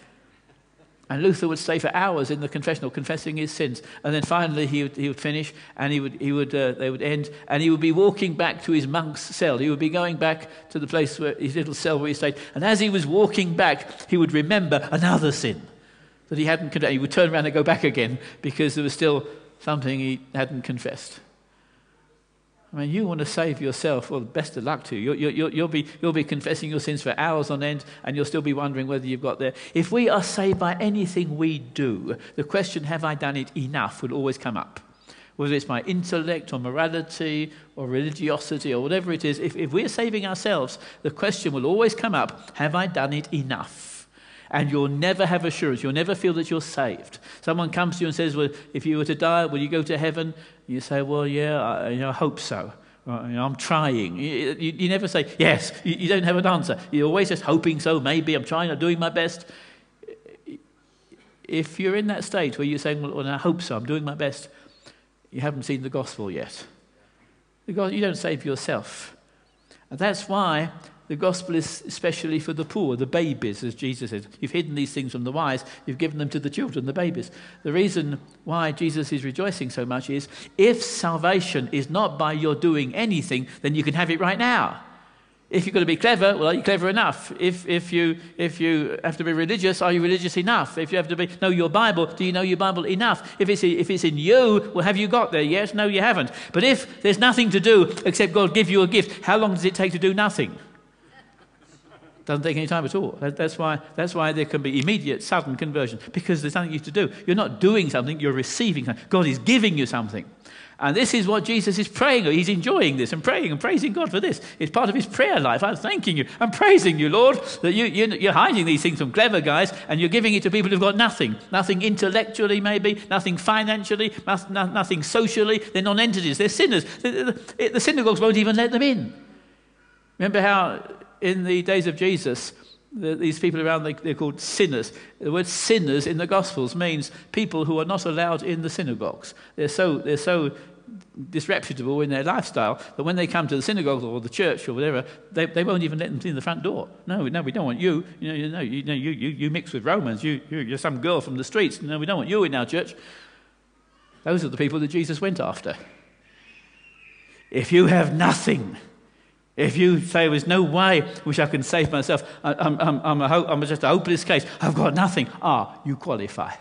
And Luther would stay for hours in the confessional, confessing his sins. And then finally he would, he would finish, and he would, he would, uh, they would end, and he would be walking back to his monk's cell. He would be going back to the place where his little cell where he stayed. And as he was walking back, he would remember another sin that he hadn't confessed. He would turn around and go back again because there was still something he hadn't confessed. I mean, you want to save yourself, well, best of luck to you. You'll, you'll, you'll, be, you'll be confessing your sins for hours on end, and you'll still be wondering whether you've got there. If we are saved by anything we do, the question, have I done it enough, will always come up. whether it's by intellect or morality or religiosity or whatever it is, if, if we're saving ourselves, the question will always come up, have I done it enough? And you'll never have assurance. You'll never feel that you're saved. Someone comes to you and says, well, if you were to die, will you go to heaven? You say, well, yeah, I, you know, I hope so. Well, you know, I'm trying. You, you, you never say, yes. You, you don't have an answer. You're always just hoping so, maybe, I'm trying, I'm doing my best. If you're in that state where you're saying, well, well I hope so, I'm doing my best, you haven't seen the gospel yet. The gospel, you don't save yourself. And that's why the gospel is especially for the poor, the babies, as Jesus said. You've hidden these things from the wise, you've given them to the children, the babies. The reason why Jesus is rejoicing so much is, if salvation is not by your doing anything, then you can have it right now. If you've got to be clever, well, are you clever enough? If if you if you have to be religious, are you religious enough? If you have to be know your Bible, do you know your Bible enough? If it's if it's in you, well, have you got there? Yes, no, you haven't. But if there's nothing to do except God give you a gift, how long does it take to do nothing? Doesn't take any time at all. That, that's why that's why there can be immediate, sudden conversion, because there's nothing you to do. You're not doing something, you're receiving something. God is giving you something. And this is what Jesus is praying. He's enjoying this and praying and praising God for this. It's part of his prayer life. I'm thanking you. I'm praising you, Lord, that you, you, you're hiding these things from clever guys and you're giving it to people who've got nothing. Nothing intellectually, maybe. Nothing financially. Nothing socially. They're non-entities. They're sinners. The, the, the synagogues won't even let them in. Remember how in the days of Jesus, the, these people around, they, they're called sinners. The word sinners in the Gospels means people who are not allowed in the synagogues. They're so they're so disreputable in their lifestyle that when they come to the synagogue or the church or whatever, they, they won't even let them in the front door. No, no, we don't want you. You know, you know, you, know, you, you, you mix with Romans. You, you, you're some girl from the streets. No, we don't want you in our church. Those are the people that Jesus went after. If you have nothing, if you say there's no way which I can save myself, I, I'm, I'm, I'm, a ho- I'm just a hopeless case, I've got nothing. Ah, you qualify.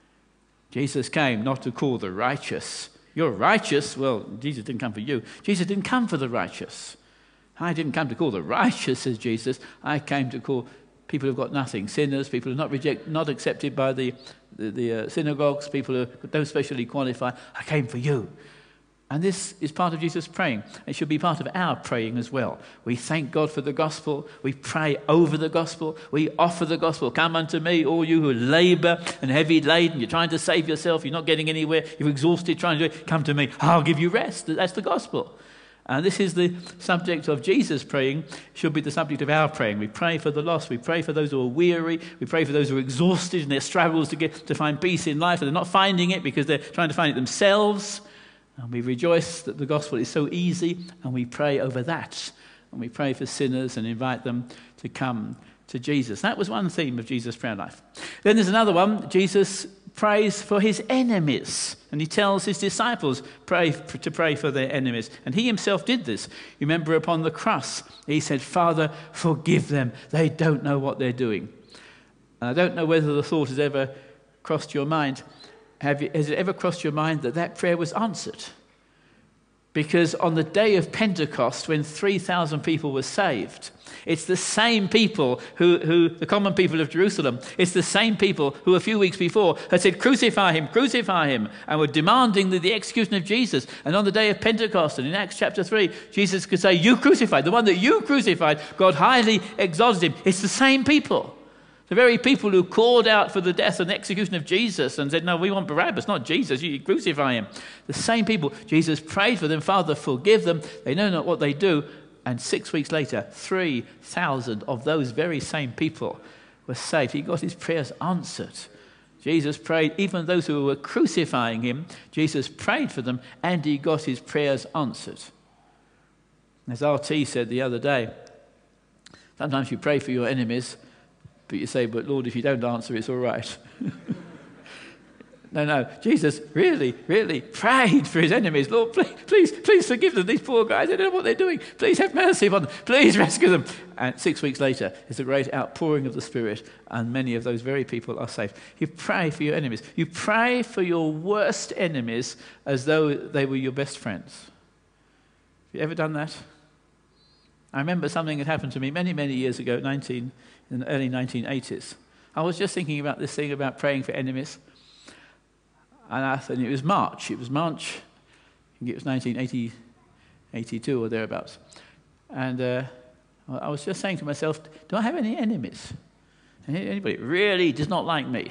Jesus came not to call the righteous. You're righteous. Well, Jesus didn't come for you. Jesus didn't come for the righteous. I didn't come to call the righteous, says Jesus. I came to call people who've got nothing, sinners, people who are not reject, not accepted by the, the, the uh, synagogues, people who don't specially qualify. I came for you. And this is part of Jesus' praying. It should be part of our praying as well. We thank God for the gospel. We pray over the gospel. We offer the gospel. Come unto me, all you who labour and heavy laden. You're trying to save yourself. You're not getting anywhere. You're exhausted trying to do it. Come to me. I'll give you rest. That's the gospel. And this is the subject of Jesus' praying. Should be the subject of our praying. We pray for the lost. We pray for those who are weary. We pray for those who are exhausted in their struggles to get to find peace in life. And they're not finding it because they're trying to find it themselves. And we rejoice that the gospel is so easy, and we pray over that. And we pray for sinners and invite them to come to Jesus. That was one theme of Jesus' prayer life. Then there's another one. Jesus prays for his enemies. And he tells his disciples pray to pray for their enemies. And he himself did this. You remember upon the cross, he said, Father, forgive them. They don't know what they're doing. And I don't know whether the thought has ever crossed your mind. Have you, has it ever crossed your mind that that prayer was answered? Because on the day of Pentecost, when three thousand people were saved, it's the same people who, who, the common people of Jerusalem, it's the same people who a few weeks before had said, crucify him, crucify him, and were demanding the, the execution of Jesus. And on the day of Pentecost, and in Acts chapter three, Jesus could say, you crucified, the one that you crucified, God highly exalted him. It's the same people. The very people who called out for the death and execution of Jesus and said, no, we want Barabbas, not Jesus, you crucify him. The same people, Jesus prayed for them, Father, forgive them, they know not what they do. And six weeks later, three thousand of those very same people were saved. He got his prayers answered. Jesus prayed, even those who were crucifying him, Jesus prayed for them and he got his prayers answered. As R T said the other day, sometimes you pray for your enemies, but you say, but Lord, if you don't answer, it's all right. no, no. Jesus really, really prayed for his enemies. Lord, please, please, please forgive them. These poor guys, they don't know what they're doing. Please have mercy upon them. Please rescue them. And six weeks later, it's a great outpouring of the Spirit, and many of those very people are saved. You pray for your enemies. You pray for your worst enemies as though they were your best friends. Have you ever done that? I remember something that happened to me many, many years ago, nineteen in the early nineteen eighties. I was just thinking about this thing about praying for enemies. And I thought it was March. It was March think it was nineteen eighty-two or thereabouts. And uh, I was just saying to myself, do I have any enemies? Anybody really does not like me?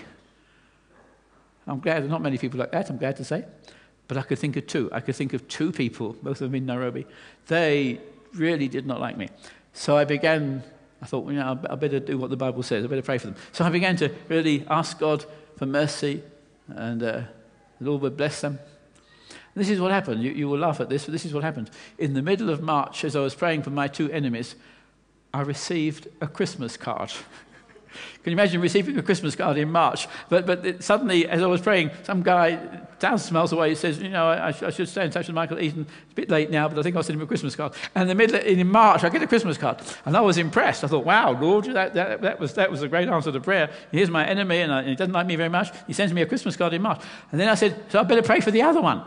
I'm glad there's not many people like that, I'm glad to say. But I could think of two. I could think of two people, both of them in Nairobi. They really did not like me. So I began, I thought, well, you know, I better do what the Bible says. I better pray for them. So I began to really ask God for mercy, and uh, the Lord would bless them. And this is what happened. You, you will laugh at this, but this is what happened. In the middle of March, as I was praying for my two enemies, I received a Christmas card. Can you imagine receiving a Christmas card in March? But but it, suddenly, as I was praying, some guy thousands of miles away says, you know, I, I should stay in touch with Michael Eaton. It's a bit late now, but I think I'll send him a Christmas card. And in the middle, in March, I get a Christmas card. And I was impressed. I thought, wow, Lord, that, that, that, was, that was a great answer to prayer. Here's my enemy, and, I, and he doesn't like me very much. He sends me a Christmas card in March. And then I said, so I better pray for the other one.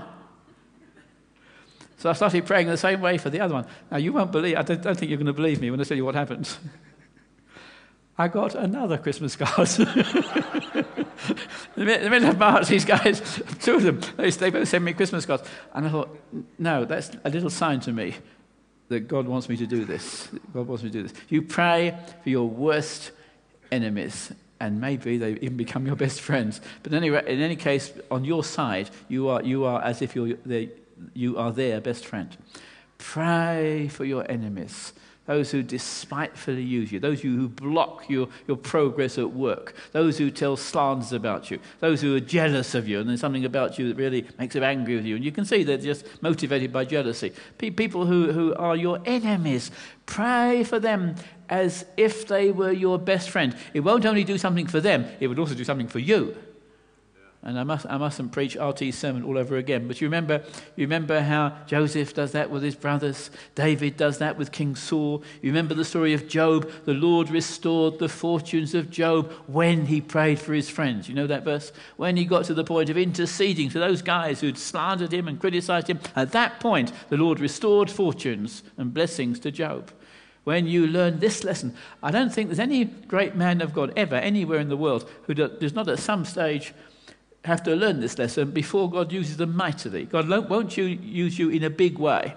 So I started praying the same way for the other one. Now, you won't believe, I don't, don't think you're going to believe me when I tell you what happened. I got another Christmas card. In the middle of March, these guys, two of them, they, they both sent me Christmas cards. And I thought, no, that's a little sign to me that God wants me to do this. God wants me to do this. You pray for your worst enemies, and maybe they even become your best friends. But anyway, in any case, on your side, you are you are as if you're the, you are their best friend. Pray for your enemies. Those who despitefully use you, those who block your, your progress at work, those who tell slanders about you, those who are jealous of you, and there's something about you that really makes them angry with you. And you can see they're just motivated by jealousy. Pe- people who, who are your enemies, pray for them as if they were your best friend. It won't only do something for them, it would also do something for you. And I must I mustn't preach R T's sermon all over again. But you remember you remember how Joseph does that with his brothers. David does that with King Saul. You remember the story of Job. The Lord restored the fortunes of Job when he prayed for his friends. You know that verse? When he got to the point of interceding for those guys who'd slandered him and criticized him. At that point, the Lord restored fortunes and blessings to Job. When you learn this lesson, I don't think there's any great man of God ever, anywhere in the world, who does not at some stage have to learn this lesson before God uses them mightily. God won't you use you in a big way.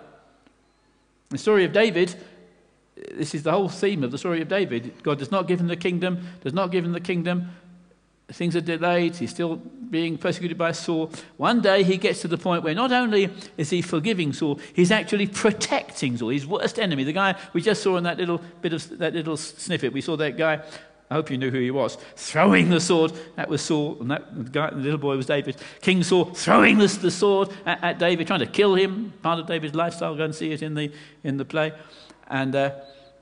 The story of David, this is the whole theme of the story of David. God does not give him the kingdom, does not give him the kingdom. Things are delayed. He's still being persecuted by Saul. One day he gets to the point where not only is he forgiving Saul, he's actually protecting Saul, his worst enemy. The guy we just saw in that little bit of that little snippet. We saw that guy. I hope you knew who he was. Throwing the sword. That was Saul, and that the, guy, the little boy was David. King Saul throwing the, the sword at, at David, trying to kill him. Part of David's lifestyle. Go and see it in the in the play. And uh,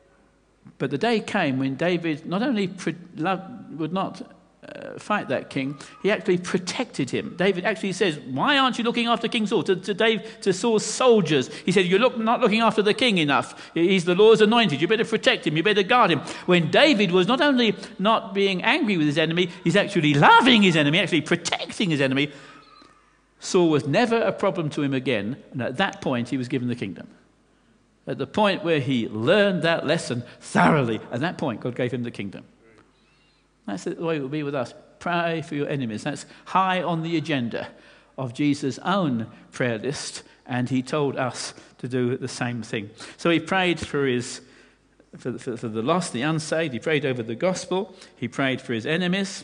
but the day came when David not only pre- loved, would not uh, fight that king, he actually protected him. David actually says, "Why aren't you looking after King Saul?" To, to Dave, to Saul's soldiers, he said, "You're look, not looking after the king enough. He's the Lord's anointed. You better protect him. You better guard him." When David was not only not being angry with his enemy, he's actually loving his enemy, actually protecting his enemy. Saul was never a problem to him again, and at that point, he was given the kingdom. At the point where he learned that lesson thoroughly, at that point, God gave him the kingdom. That's the way it will be with us. Pray for your enemies. That's high on the agenda of Jesus' own prayer list, and he told us to do the same thing. So he prayed for his for, for, for the lost, the unsaved. He prayed over the gospel. He prayed for his enemies.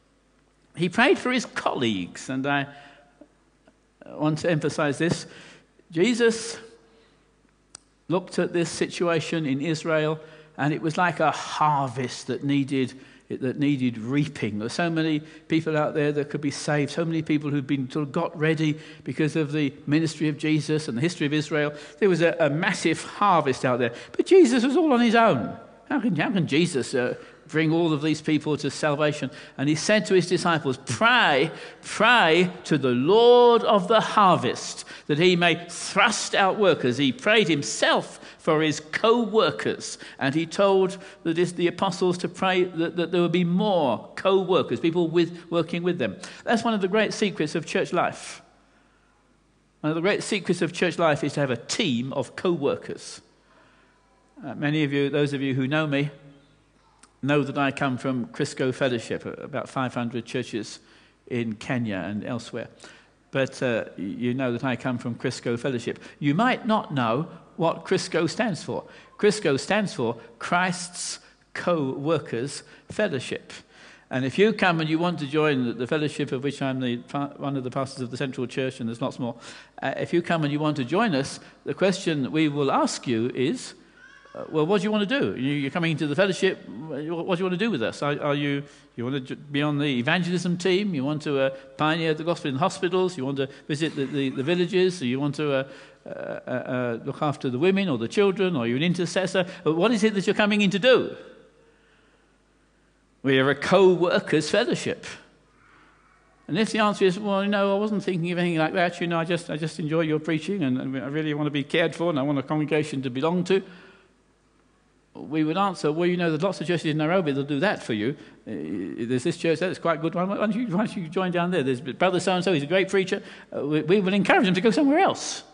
He prayed for his colleagues, and I want to emphasize this. Jesus looked at this situation in Israel, and it was like a harvest that needed that needed reaping. There were so many people out there that could be saved, so many people who'd been sort of got ready because of the ministry of Jesus and the history of Israel. There was a, a massive harvest out there. But Jesus was all on his own. How can, how can Jesus uh, bring all of these people to salvation? And he said to his disciples, pray, pray to the Lord of the harvest that he may thrust out workers. He prayed himself for his co-workers, and he told the, the apostles to pray that, that there would be more co-workers, people with, working with them. That's one of the great secrets of church life. One of the great secrets of church life is to have a team of co-workers. Uh, many of you, those of you who know me, know that I come from Crisco Fellowship, about five hundred churches in Kenya and elsewhere. but uh, you know that I come from Crisco Fellowship. You might not know what Crisco stands for. Crisco stands for Christ's Co-workers Fellowship. And if you come and you want to join the fellowship of which I'm the, one of the pastors of the Central Church, and there's lots more, uh, if you come and you want to join us, the question that we will ask you is, uh, well, what do you want to do? You're coming into the fellowship, what do you want to do with us? Are, are you, you want to be on the evangelism team? You want to uh, pioneer the gospel in hospitals? You want to visit the, the, the villages? Or you want to uh, uh, uh, look after the women or the children? Or are you an intercessor? What is it that you're coming in to do? We are a co-workers fellowship. And if the answer is, well, no, I wasn't thinking of anything like that, you know, I just I just enjoy your preaching and, and I really want to be cared for and I want a congregation to belong to, we would answer, well, you know, there's lots of churches in Nairobi that'll do that for you. Uh, there's this church that's quite good. Why don't you, why don't you join down there? There's brother so-and-so, he's a great preacher. Uh, we, we will encourage him to go somewhere else.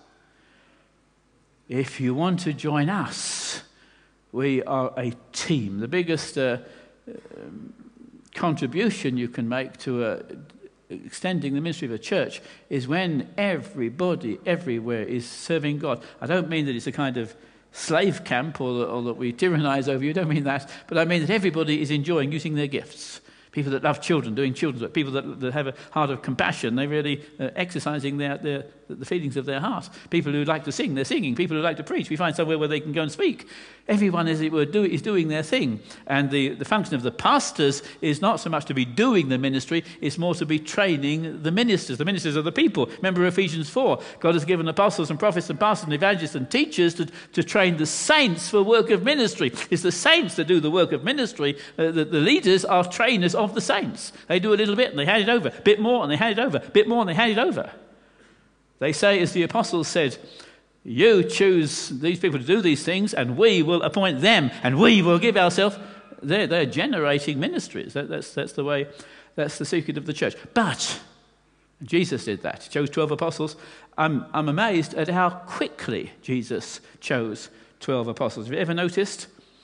If you want to join us, we are a team. The biggest uh, um, contribution you can make to a extending the ministry of a church is when everybody everywhere is serving God. I don't mean that it's a kind of slave camp or, or that we tyrannize over you. I don't mean that. But I mean that everybody is enjoying using their gifts. People that love children, doing children's work. People that, that have a heart of compassion, they're really uh, exercising their, their, the feelings of their heart. People who like to sing, they're singing. People who like to preach, we find somewhere where they can go and speak. Everyone, as it were, do, is doing their thing. And the, the function of the pastors is not so much to be doing the ministry, it's more to be training the ministers. The ministers are the people. Remember Ephesians four. God has given apostles and prophets and pastors and evangelists and teachers to, to train the saints for work of ministry. It's the saints that do the work of ministry. Uh, the, the leaders are trainers of the saints. They do a little bit and they hand it over. A bit more and they hand it over. A bit more and they hand it over. They say, as the apostles said, you choose these people to do these things and we will appoint them and we will give ourselves. They're, they're generating ministries. That, that's, that's the way, that's the secret of the church. But Jesus did that. He chose twelve apostles. I'm, I'm amazed at how quickly Jesus chose twelve apostles. Have you ever noticed?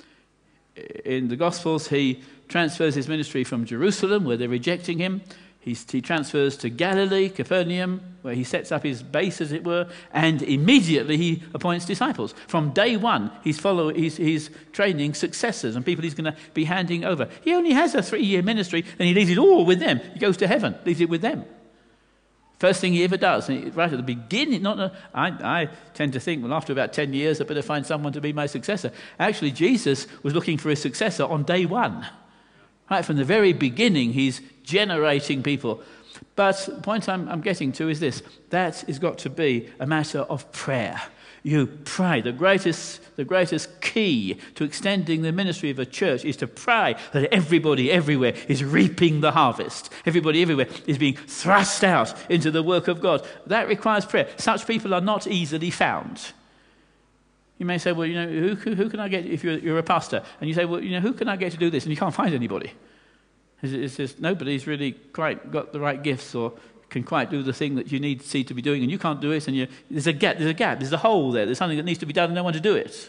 In the Gospels, he transfers his ministry from Jerusalem, where they're rejecting him. He's, he transfers to Galilee, Capernaum, where he sets up his base, as it were, and immediately he appoints disciples. From day one, he's, follow, he's, he's training successors and people he's going to be handing over. He only has a three-year ministry, and he leaves it all with them. He goes to heaven, leaves it with them. First thing he ever does, right at the beginning, not a, I, I tend to think, well, after about ten years, I better find someone to be my successor. Actually, Jesus was looking for a successor on day one. Right from the very beginning, he's generating people. But the point I'm, I'm getting to is this. That has got to be a matter of prayer. You pray. The greatest, the greatest key to extending the ministry of a church is to pray that everybody everywhere is reaping the harvest. Everybody everywhere is being thrust out into the work of God. That requires prayer. Such people are not easily found. You may say, well, you know, who, who, who can I get, if you're, you're a pastor, and you say, well, you know, who can I get to do this? And you can't find anybody. It's, it's just nobody's really quite got the right gifts or can quite do the thing that you need to see to be doing, and you can't do it, and you, there's a gap, there's a gap, there's a hole there, there's something that needs to be done and no one to do it.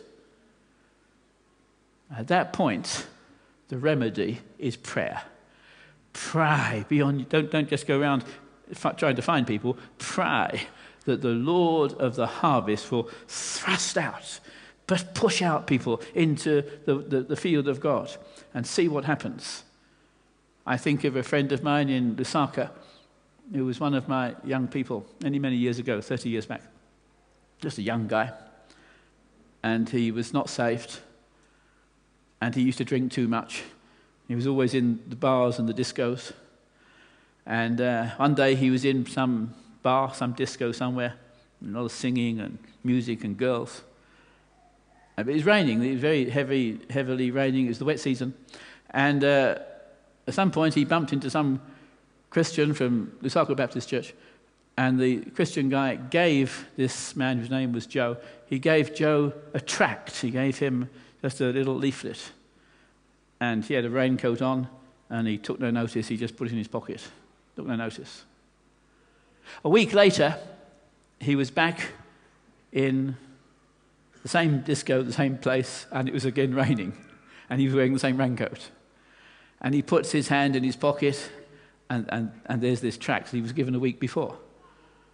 At that point, the remedy is prayer. Pray beyond, don't, don't just go around trying to find people, pray that the Lord of the harvest will thrust out, but push out people into the, the, the field of God and see what happens. I think of a friend of mine in Lusaka who was one of my young people many, many years ago, thirty years back. Just a young guy. And he was not saved. And he used to drink too much. He was always in the bars and the discos. And uh, one day he was in some bar, some disco somewhere, and a lot of singing and music and girls. And it was raining. It was very heavy, heavily raining. It was the wet season. And uh, at some point he bumped into some Christian from Lusaka Baptist Church, and the Christian guy gave this man, whose name was Joe, he gave Joe a tract. He gave him just a little leaflet. And he had a raincoat on, and he took no notice. He just put it in his pocket. Took no notice. A week later, he was back in the same disco, the same place, and it was again raining. And he was wearing the same raincoat. And he puts his hand in his pocket, and, and, and there's this tract that he was given a week before.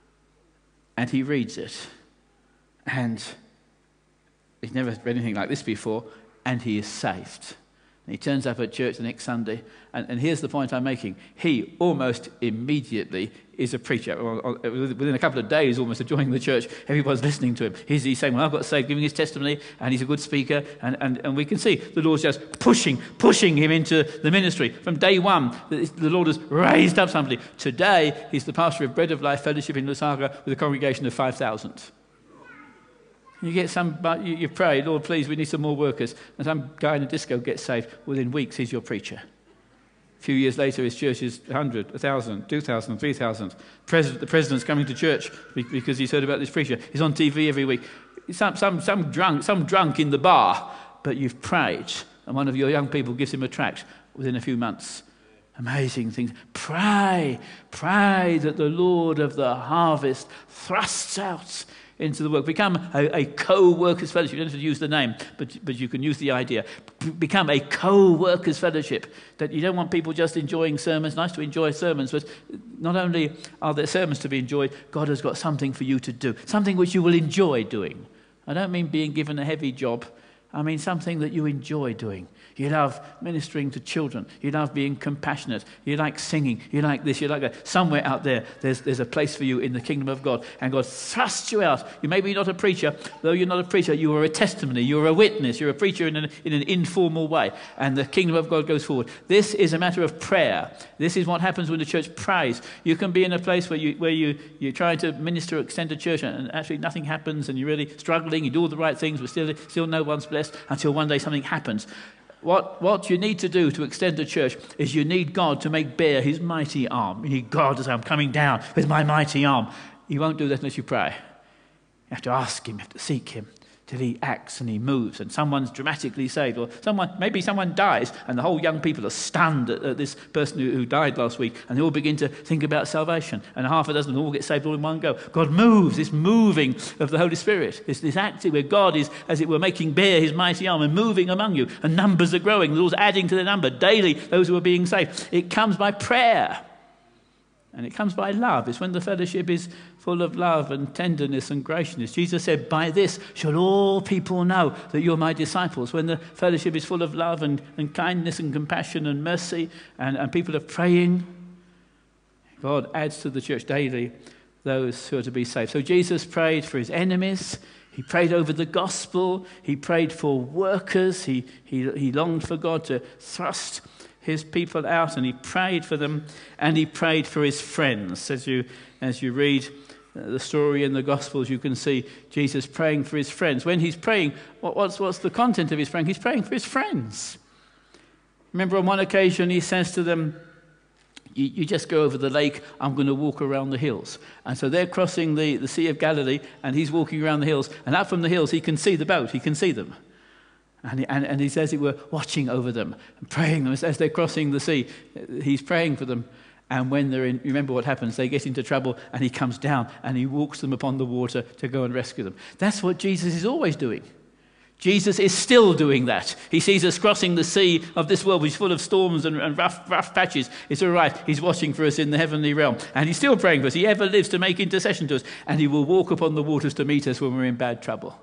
and he reads it. And he's never read anything like this before, and he is saved. And he turns up at church the next Sunday, and, and here's the point I'm making. He almost immediately is a preacher. Within a couple of days almost of joining the church, everybody's listening to him. He's, he's saying, well, I've got saved, giving his testimony, and he's a good speaker, and, and, and we can see the Lord's just pushing, pushing him into the ministry. From day one, the, the Lord has raised up somebody. Today, he's the pastor of Bread of Life Fellowship in Lusaka with a congregation of five thousand. You get some, you, you pray, Lord, please, we need some more workers. And some guy in a disco gets saved. Within weeks, he's your preacher. A few years later, his church is one hundred, one thousand, two thousand, three thousand. President, the president's coming to church because he's heard about this preacher. He's on T V every week. Some, some, some, drunk, some drunk in the bar, but you've prayed, and one of your young people gives him a tract within a few months. Amazing things. Pray, pray that the Lord of the harvest thrusts out into the work. Become a, a co-workers fellowship. You don't have to use the name, but, but you can use the idea. B- become a co-workers fellowship. That you don't want people just enjoying sermons. Nice to enjoy sermons, but not only are there sermons to be enjoyed, God has got something for you to do. Something which you will enjoy doing. I don't mean being given a heavy job. I mean something that you enjoy doing. You love ministering to children. You love being compassionate. You like singing. You like this. You like that. Somewhere out there, there's, there's a place for you in the kingdom of God. And God thrusts you out. You may be not a preacher. Though you're not a preacher, you are a testimony. You're a witness. You're a preacher in an, in an informal way. And the kingdom of God goes forward. This is a matter of prayer. This is what happens when the church prays. You can be in a place where, you, where you, you're trying to minister or extend a church and actually nothing happens and you're really struggling. You do all the right things, but still, still no one's blessed until one day something happens. What, what you need to do to extend the church is you need God to make bare his mighty arm. You need God to say, I'm coming down with my mighty arm. He won't do that unless you pray. You have to ask him, you have to seek him till he acts and he moves and someone's dramatically saved. Or someone, maybe someone dies and the whole young people are stunned at, at this person who, who died last week and they all begin to think about salvation and half a dozen all get saved all in one go. God moves, this moving of the Holy Spirit. It's this acting where God is, as it were, making bare his mighty arm and moving among you and numbers are growing. The Lord's adding to the number daily those who are being saved. It comes by prayer. And it comes by love. It's when the fellowship is full of love and tenderness and graciousness. Jesus said, by this shall all people know that you're my disciples. When the fellowship is full of love and, and kindness and compassion and mercy and, and people are praying, God adds to the church daily those who are to be saved. So Jesus prayed for his enemies. He prayed over the gospel. He prayed for workers. He, he, he longed for God to thrust his people out, and he prayed for them, and he prayed for his friends. As you as you read the story in the Gospels, you can see Jesus praying for his friends. When he's praying, what, what's, what's the content of his praying? He's praying for his friends. Remember on one occasion he says to them, you, you just go over the lake, I'm going to walk around the hills. And so they're crossing the, the Sea of Galilee, and he's walking around the hills, and up from the hills he can see the boat, he can see them. And he, and, and he says, we're watching over them and praying them. As they're crossing the sea, he's praying for them. And when they're in, remember what happens, they get into trouble and he comes down and he walks them upon the water to go and rescue them. That's what Jesus is always doing. Jesus is still doing that. He sees us crossing the sea of this world, which is full of storms and, and rough, rough patches. It's all right. He's watching for us in the heavenly realm. And he's still praying for us. He ever lives to make intercession to us. And he will walk upon the waters to meet us when we're in bad trouble.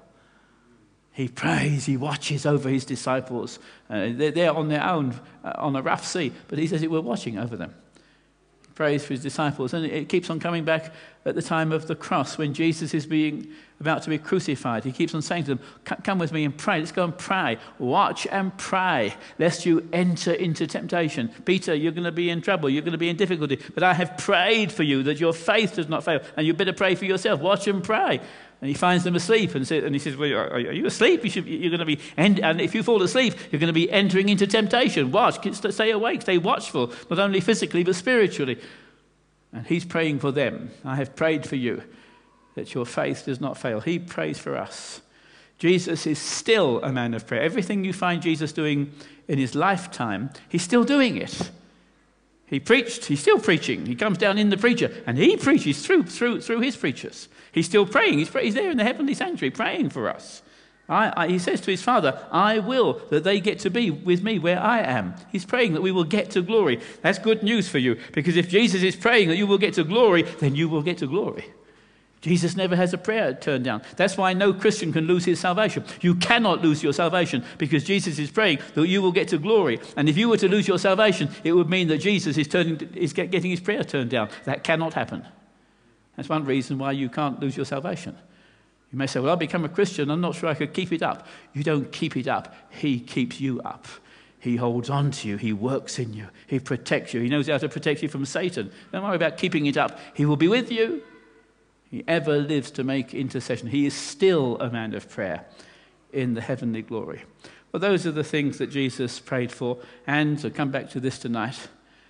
He prays, he watches over his disciples. Uh, they're, they're on their own, uh, on a rough sea, but he says, we're watching over them. He prays for his disciples, and it keeps on coming back at the time of the cross, when Jesus is being about to be crucified. He keeps on saying to them, come with me and pray. Let's go and pray. Watch and pray, lest you enter into temptation. Peter, you're going to be in trouble. You're going to be in difficulty. But I have prayed for you that your faith does not fail. And you better pray for yourself. Watch and pray. And he finds them asleep and, say, and he says, well, are you asleep? You should, you're going to be, and, and if you fall asleep, you're going to be entering into temptation. Watch, stay awake, stay watchful, not only physically but spiritually. And he's praying for them. I have prayed for you that your faith does not fail. He prays for us. Jesus is still a man of prayer. Everything you find Jesus doing in his lifetime, he's still doing it. He preached, he's still preaching. He comes down in the preacher, and he preaches through through through his preachers. He's still praying. He's, pray, he's there in the heavenly sanctuary praying for us. I, I, he says to his Father, I will that they get to be with me where I am. He's praying that we will get to glory. That's good news for you, because if Jesus is praying that you will get to glory, then you will get to glory. Jesus never has a prayer turned down. That's why no Christian can lose his salvation. You cannot lose your salvation because Jesus is praying that you will get to glory. And if you were to lose your salvation, it would mean that Jesus is, turning, is getting his prayer turned down. That cannot happen. That's one reason why you can't lose your salvation. You may say, well, I'll become a Christian. I'm not sure I could keep it up. You don't keep it up. He keeps you up. He holds on to you. He works in you. He protects you. He knows how to protect you from Satan. Don't worry about keeping it up. He will be with you. He ever lives to make intercession. He is still a man of prayer in the heavenly glory. Well, those are the things that Jesus prayed for. And I'll come back to this tonight.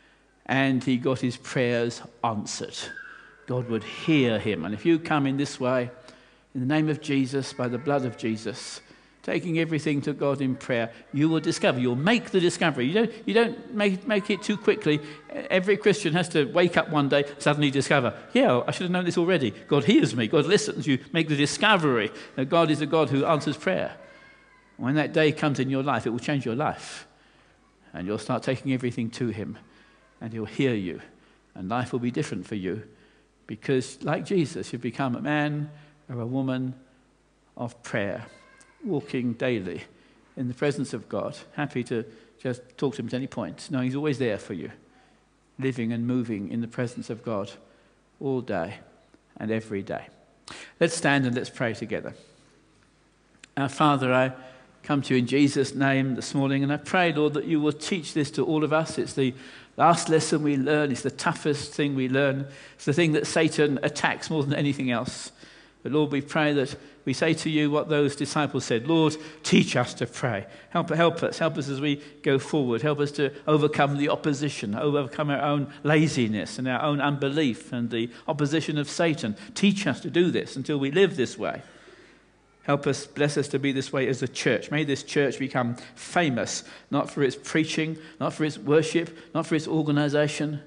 And he got his prayers answered. God would hear him. And if you come in this way, in the name of Jesus, by the blood of Jesus, taking everything to God in prayer, you will discover, you'll make the discovery. You don't, you don't make, make it too quickly. Every Christian has to wake up one day, suddenly discover, yeah, I should have known this already. God hears me, God listens. You make the discovery that God is a God who answers prayer. When that day comes in your life, it will change your life. And you'll start taking everything to him, and he'll hear you. And life will be different for you, because like Jesus, you've become a man or a woman of prayer, walking daily in the presence of God, happy to just talk to him at any point, knowing he's always there for you, living and moving in the presence of God all day and every day. Let's stand and let's pray together. Our Father, I come to you in Jesus' name this morning, and I pray, Lord, that you will teach this to all of us. It's the last lesson we learn. It's the toughest thing we learn. It's the thing that Satan attacks more than anything else. But Lord, we pray that we say to you what those disciples said. Lord, teach us to pray. Help, help us. Help us as we go forward. Help us to overcome the opposition, overcome our own laziness and our own unbelief and the opposition of Satan. Teach us to do this until we live this way. Help us, bless us to be this way as a church. May this church become famous, not for its preaching, not for its worship, not for its organization,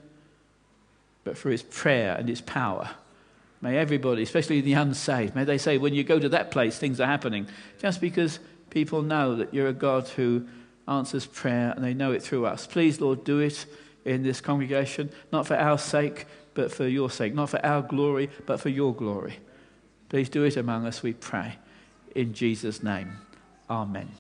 but for its prayer and its power. May everybody, especially the unsaved, may they say, when you go to that place, things are happening. Just because people know that you're a God who answers prayer and they know it through us. Please, Lord, do it in this congregation, not for our sake, but for your sake. Not for our glory, but for your glory. Please do it among us, we pray. In Jesus' name, amen.